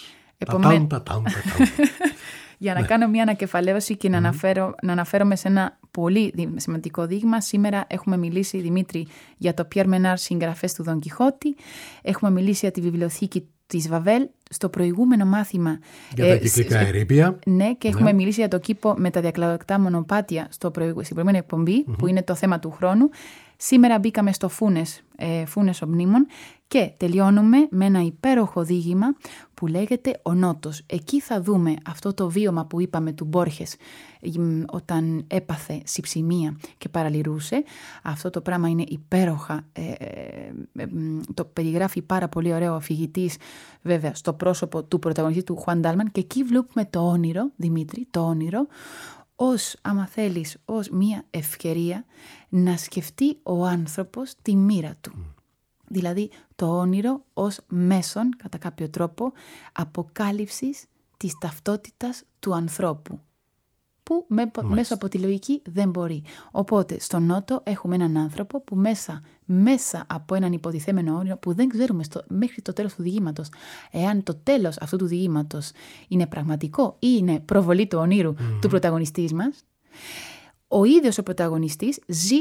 Για να κάνω μια ανακεφαλαίωση και να αναφέρομαι σε ένα πολύ σημαντικό δείγμα. Σήμερα έχουμε μιλήσει, Δημήτρη, για το Πιέρ Μενάρ, συγγραφές του Δον Κιχώτη. Έχουμε μιλήσει για τη βιβλιοθήκη της Βαβέλ. Στο προηγούμενο μάθημα... Για τα κυκλικά ερείπια. Ναι, και έχουμε μιλήσει για το κήπο με τα διακλαδοκτά μονοπάτια στην προηγούμενη εκπομπή, που είναι το θέμα του χρόνου. Σήμερα μπήκαμε στο Φούνες ομνήμων και τελειώνουμε με ένα υπέροχο δείγμα που λέγεται «Ο Νότος». Εκεί θα δούμε αυτό το βίωμα που είπαμε του Μπόρχες όταν έπαθε συψημία και παραλυρούσε. Αυτό το πράγμα είναι υπέροχα, το περιγράφει πάρα πολύ ωραίο ο αφηγητής, βέβαια, στο πρόσωπο του πρωταγωνιστή του Χουάν Ντάλμαν, και εκεί βλέπουμε το όνειρο, Δημήτρη, το όνειρο, ως, άμα θέλεις, ως μια ευκαιρία να σκεφτεί ο άνθρωπος τη μοίρα του. Δηλαδή το όνειρο ως μέσον, κατά κάποιο τρόπο, αποκάλυψης της ταυτότητας του ανθρώπου, που μέσω από τη λογική δεν μπορεί. Οπότε στον Νότο έχουμε έναν άνθρωπο που μέσα από έναν υποτιθέμενο όνειρο που δεν ξέρουμε μέχρι το τέλος του διηγήματος εάν το τέλος αυτού του διηγήματος είναι πραγματικό ή είναι προβολή του ονείρου του πρωταγωνιστή μας, ο ίδιος ο πρωταγωνιστής ζει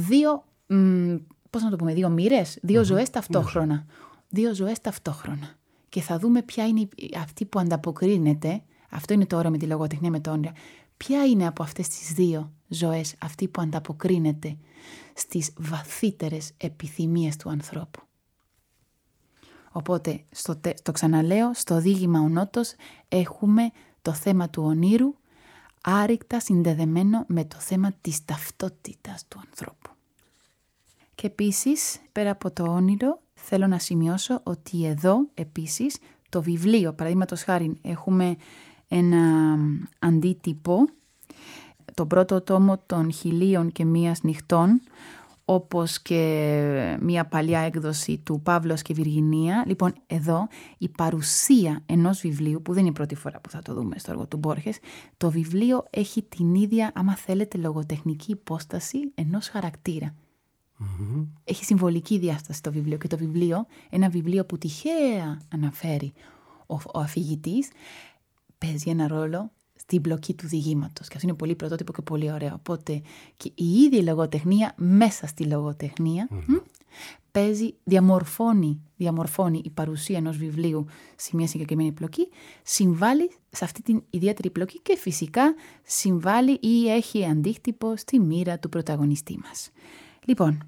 δύο μοίρες, δύο ζωές ταυτόχρονα. Δύο ζωές ταυτόχρονα. Και θα δούμε ποια είναι αυτή που ανταποκρίνεται, αυτό είναι το όρο με τη λογοτεχνία, με το όνειρο. Ποια είναι από αυτές τις δύο ζωές αυτή που ανταποκρίνεται στις βαθύτερες επιθυμίες του ανθρώπου. Οπότε, το ξαναλέω, στο δείγμα «Ο Νότος» έχουμε το θέμα του ονείρου άρρηκτα συνδεδεμένο με το θέμα της ταυτότητας του ανθρώπου. Και επίσης, πέρα από το όνειρο, θέλω να σημειώσω ότι εδώ επίσης το βιβλίο, παραδείγματος χάριν, έχουμε ένα αντίτυπο, τον πρώτο τόμο των 1001 νυχτών, όπως και μια παλιά έκδοση του Παύλος και Βιργινία. Λοιπόν, εδώ η παρουσία ενός βιβλίου, που δεν είναι η πρώτη φορά που θα το δούμε στο έργο του Μπόρχες, το βιβλίο έχει την ίδια, άμα θέλετε, λογοτεχνική υπόσταση ενός χαρακτήρα. Έχει συμβολική διάσταση το βιβλίο, και το βιβλίο, ένα βιβλίο που τυχαία αναφέρει ο αφηγητής, παίζει ένα ρόλο στην πλοκή του διηγήματος. Και αυτό είναι πολύ πρωτότυπο και πολύ ωραίο. Οπότε και η ίδια η λογοτεχνία μέσα στη λογοτεχνία παίζει, διαμορφώνει η παρουσία ενός βιβλίου σε μια συγκεκριμένη πλοκή, συμβάλλει σε αυτή την ιδιαίτερη πλοκή και φυσικά συμβάλλει ή έχει αντίκτυπο στη μοίρα του πρωταγωνιστή μας. Λοιπόν,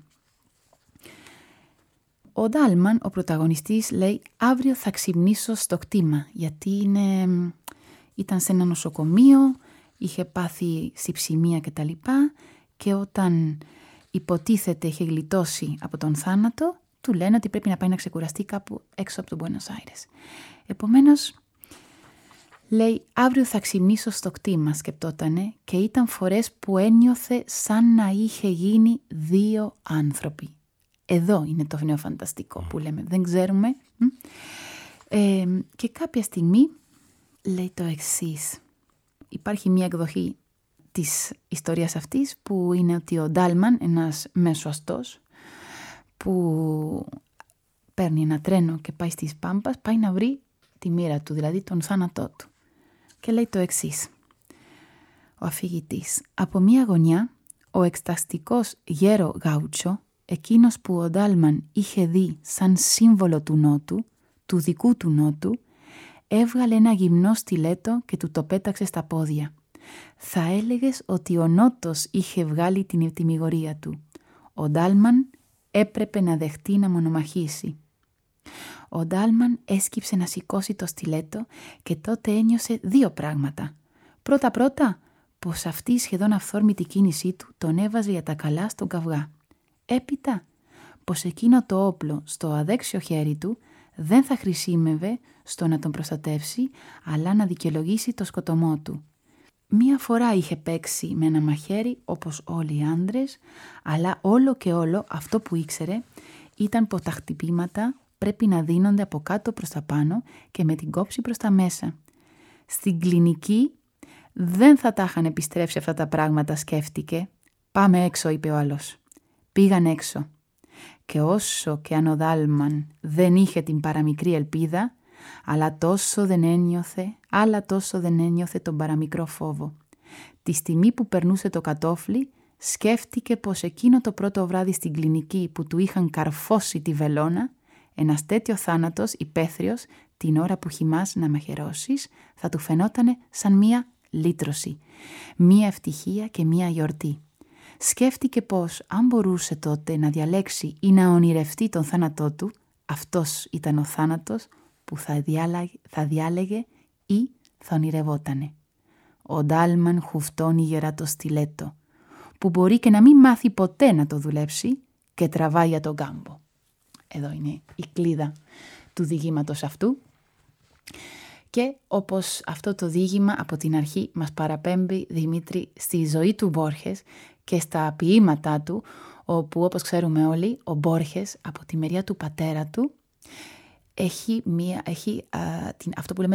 ο Ντάλμαν, ο πρωταγωνιστής, λέει «Αύριο θα ξυπνήσω στο κτήμα», γιατί ήταν σε ένα νοσοκομείο, είχε πάθει συψημία κτλ. Και όταν υποτίθεται είχε γλιτώσει από τον θάνατο, του λένε ότι πρέπει να πάει να ξεκουραστεί κάπου έξω από τον Μπουένος Άιρες. Επομένως, λέει «Αύριο θα ξυπνήσω στο κτήμα», σκεπτότανε, και ήταν φορές που ένιωθε σαν να είχε γίνει δύο άνθρωποι. Εδώ είναι το νεοφανταστικό που λέμε, δεν ξέρουμε. Και κάποια στιγμή λέει το εξής. Υπάρχει μια εκδοχή της ιστορίας αυτής που είναι ότι ο Ντάλμαν, ένας μεσοαστός που παίρνει ένα τρένο και πάει στις Πάμπας, πάει να βρει τη μοίρα του, δηλαδή τον θάνατό του. Και λέει το εξής. Ο αφηγητής. Από μια γωνιά, ο εκσταστικός γέρο Γάουτσο, εκείνος που ο Ντάλμαν είχε δει σαν σύμβολο του Νότου, του δικού του Νότου, έβγαλε ένα γυμνό στιλέτο και του το πέταξε στα πόδια. Θα έλεγες ότι ο Νότος είχε βγάλει την ετοιμιγορία του. Ο Ντάλμαν έπρεπε να δεχτεί να μονομαχήσει. Ο Ντάλμαν έσκυψε να σηκώσει το στιλέτο και τότε ένιωσε δύο πράγματα. Πρώτα, πως αυτή η σχεδόν αυθόρμητη κίνησή του τον έβαζε για τα καλά στον καυγά. Έπειτα, πως εκείνο το όπλο στο αδέξιο χέρι του δεν θα χρησιμεύε στο να τον προστατεύσει, αλλά να δικαιολογήσει το σκοτωμό του. μία φορά είχε παίξει με ένα μαχαίρι όπως όλοι οι άντρες, αλλά όλο και όλο αυτό που ήξερε ήταν πως τα χτυπήματα πρέπει να δίνονται από κάτω προς τα πάνω και με την κόψη προς τα μέσα. Στην κλινική δεν θα τα είχαν επιστρέψει αυτά τα πράγματα, σκέφτηκε. «Πάμε έξω», είπε ο άλλος. Πήγαν έξω. Και όσο και αν ο Δάλμαν δεν είχε την παραμικρή ελπίδα, αλλά τόσο δεν ένιωθε τον παραμικρό φόβο. Τη στιγμή που περνούσε το κατόφλι, σκέφτηκε πως εκείνο το πρώτο βράδυ στην κλινική που του είχαν καρφώσει τη βελόνα, ένας τέτοιο θάνατος υπαίθριος την ώρα που χυμάς να μαχαιρώσεις, θα του φαινότανε σαν μία λύτρωση, μία ευτυχία και μία γιορτή. Σκέφτηκε πως αν μπορούσε τότε να διαλέξει ή να ονειρευτεί τον θάνατό του, αυτός ήταν ο θάνατος που θα διάλεγε ή θα ονειρευότανε. Ο Ντάλμαν χουφτώνει γερά το στιλέτο, που μπορεί και να μην μάθει ποτέ να το δουλέψει και τραβάει για τον κάμπο. Εδώ είναι η κλίδα του διηγήματος αυτού. Και όπως αυτό το διήγημα από την αρχή μας παραπέμπει, Δημήτρη, στη ζωή του Μπόρχες και στα ποίηματά του, όπου όπως ξέρουμε όλοι, ο Μπόρχες από τη μεριά του πατέρα του έχει αυτό που λέμε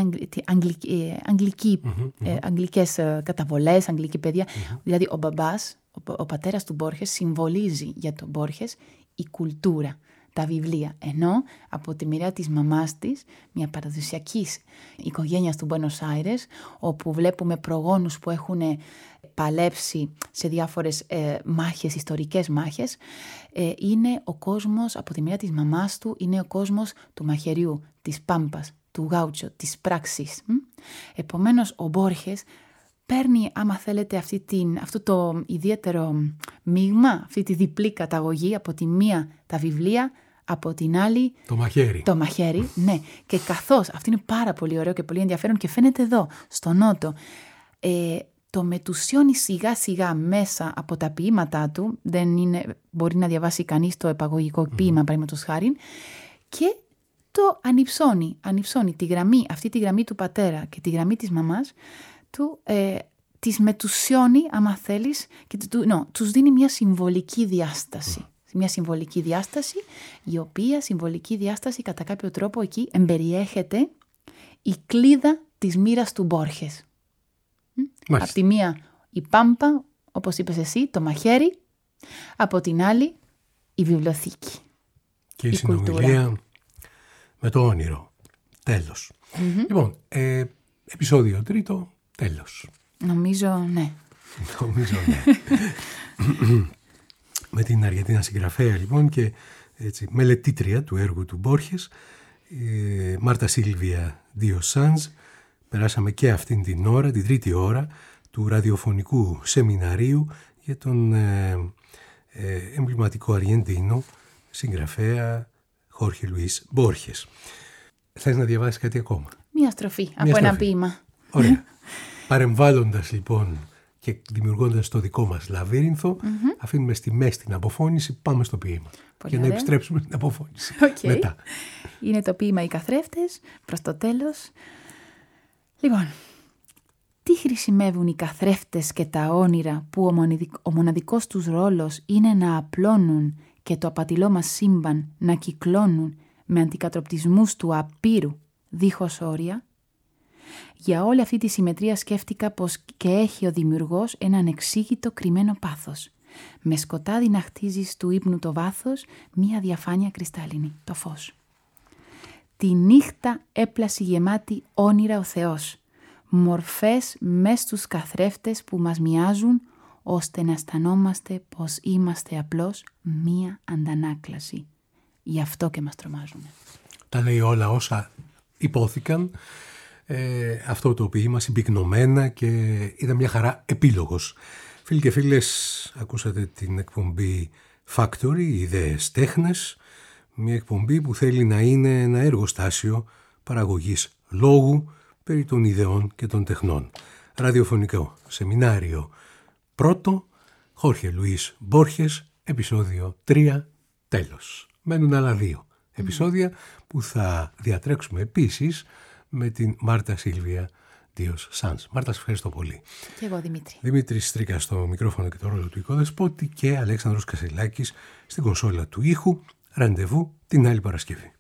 αγγλικές καταβολές, αγγλική παιδεία. Δηλαδή ο μπαμπάς, ο πατέρας του Μπόρχες συμβολίζει για τον Μπόρχες η κουλτούρα, τα βιβλία, ενώ από τη μεριά της μαμάς της, μια παραδοσιακή οικογένεια του Μπουένος Άιρες, όπου βλέπουμε προγόνους που έχουν παλέψει σε διάφορες μάχες, ιστορικές μάχες, είναι ο κόσμος, από τη μεριά της μαμάς του, είναι ο κόσμος του μαχαιριού, της πάμπας, του γάουτσο, της πράξης. Επομένως, ο Μπόρχες παίρνει, άμα θέλετε, αυτό το ιδιαίτερο μείγμα, αυτή τη διπλή καταγωγή, από τη μία τα βιβλία, από την άλλη το μαχαίρι, ναι. Και καθώς, αυτό είναι πάρα πολύ ωραίο και πολύ ενδιαφέρον και φαίνεται εδώ, στο νότο, το μετουσιώνει σιγά σιγά μέσα από τα ποίηματά του, μπορεί να διαβάσει κανείς το επαγωγικό ποίημα, παραδείγματος χάριν, και το ανυψώνει τη γραμμή, αυτή τη γραμμή του πατέρα και τη γραμμή της μαμάς, τις μετουσιώνει, άμα θέλεις, και τους δίνει μια συμβολική διάσταση. Μια συμβολική διάσταση, η οποία συμβολική διάσταση κατά κάποιο τρόπο εκεί εμπεριέχεται η κλίδα της μοίρας του Μπόρχες. Από τη μία η πάμπα, όπως είπες εσύ, το μαχαίρι, από την άλλη η βιβλιοθήκη. Και η συνομιλία με το όνειρο. Τέλος. Λοιπόν, επεισόδιο 3, τέλος. Νομίζω ναι. Με την Αργεντίνα συγγραφέα λοιπόν και έτσι, μελετήτρια του έργου του Μπόρχες, Μάρτα Σίλβια Ντίο Σάνζ, περάσαμε και αυτήν την ώρα, την 3η ώρα του ραδιοφωνικού σεμιναρίου για τον εμβληματικό Αργεντίνο συγγραφέα Χόρχε Λουίς Μπόρχες. Θες να διαβάσεις κάτι ακόμα? Μία στροφή από ένα ποίημα. Ωραία. Παρεμβάλλοντας λοιπόν και δημιουργώντας το δικό μας λαβύρινθο, αφήνουμε στη μέση την αποφώνηση, πάμε στο ποίημα. Πολύ για ωραία. να επιστρέψουμε την αποφώνηση μετά. Είναι το ποίημα «Οι καθρέφτες», προς το τέλος. Λοιπόν, τι χρησιμεύουν οι καθρέφτες και τα όνειρα που ο μοναδικός τους ρόλος είναι να απλώνουν και το απατηλό μας σύμπαν να κυκλώνουν με αντικατροπτισμούς του απείρου δίχως όρια? Για όλη αυτή τη συμμετρία σκέφτηκα πως και έχει ο δημιουργός ένα ανεξήγητο κρυμμένο πάθος. Με σκοτάδι να χτίζει του ύπνου το βάθος, μία διαφάνεια κρυστάλλινη, το φως. Τη νύχτα έπλαση γεμάτη όνειρα ο Θεός, μορφές μες στους καθρέφτες που μας μοιάζουν, ώστε να αισθανόμαστε πως είμαστε απλώς μία αντανάκλαση. Γι' αυτό και μας τρομάζουν. Τα λέει όλα όσα υπόθηκαν. Αυτό το ποίημα συμπυκνωμένα και ήταν μια χαρά επίλογος. Φίλοι και φίλες, ακούσατε την εκπομπή Factory, ιδέες τέχνες, μια εκπομπή που θέλει να είναι ένα εργοστάσιο παραγωγής λόγου περί των ιδεών και των τεχνών. Ραδιοφωνικό σεμινάριο πρώτο, Χόρχε Λουίς Μπόρχες, επεισόδιο 3, τέλος. Μένουν άλλα 2 επεισόδια που θα διατρέξουμε επίσης με την Μάρτα Σίλβια Dios Sans. Μάρτα, σε ευχαριστώ πολύ. Και εγώ, Δημήτρη. Δημήτρης Στρίκας στο μικρόφωνο και το ρόλο του οικοδεσπότη και Αλέξανδρος Κασελάκης στην κονσόλα του ήχου. Ραντεβού την άλλη Παρασκευή.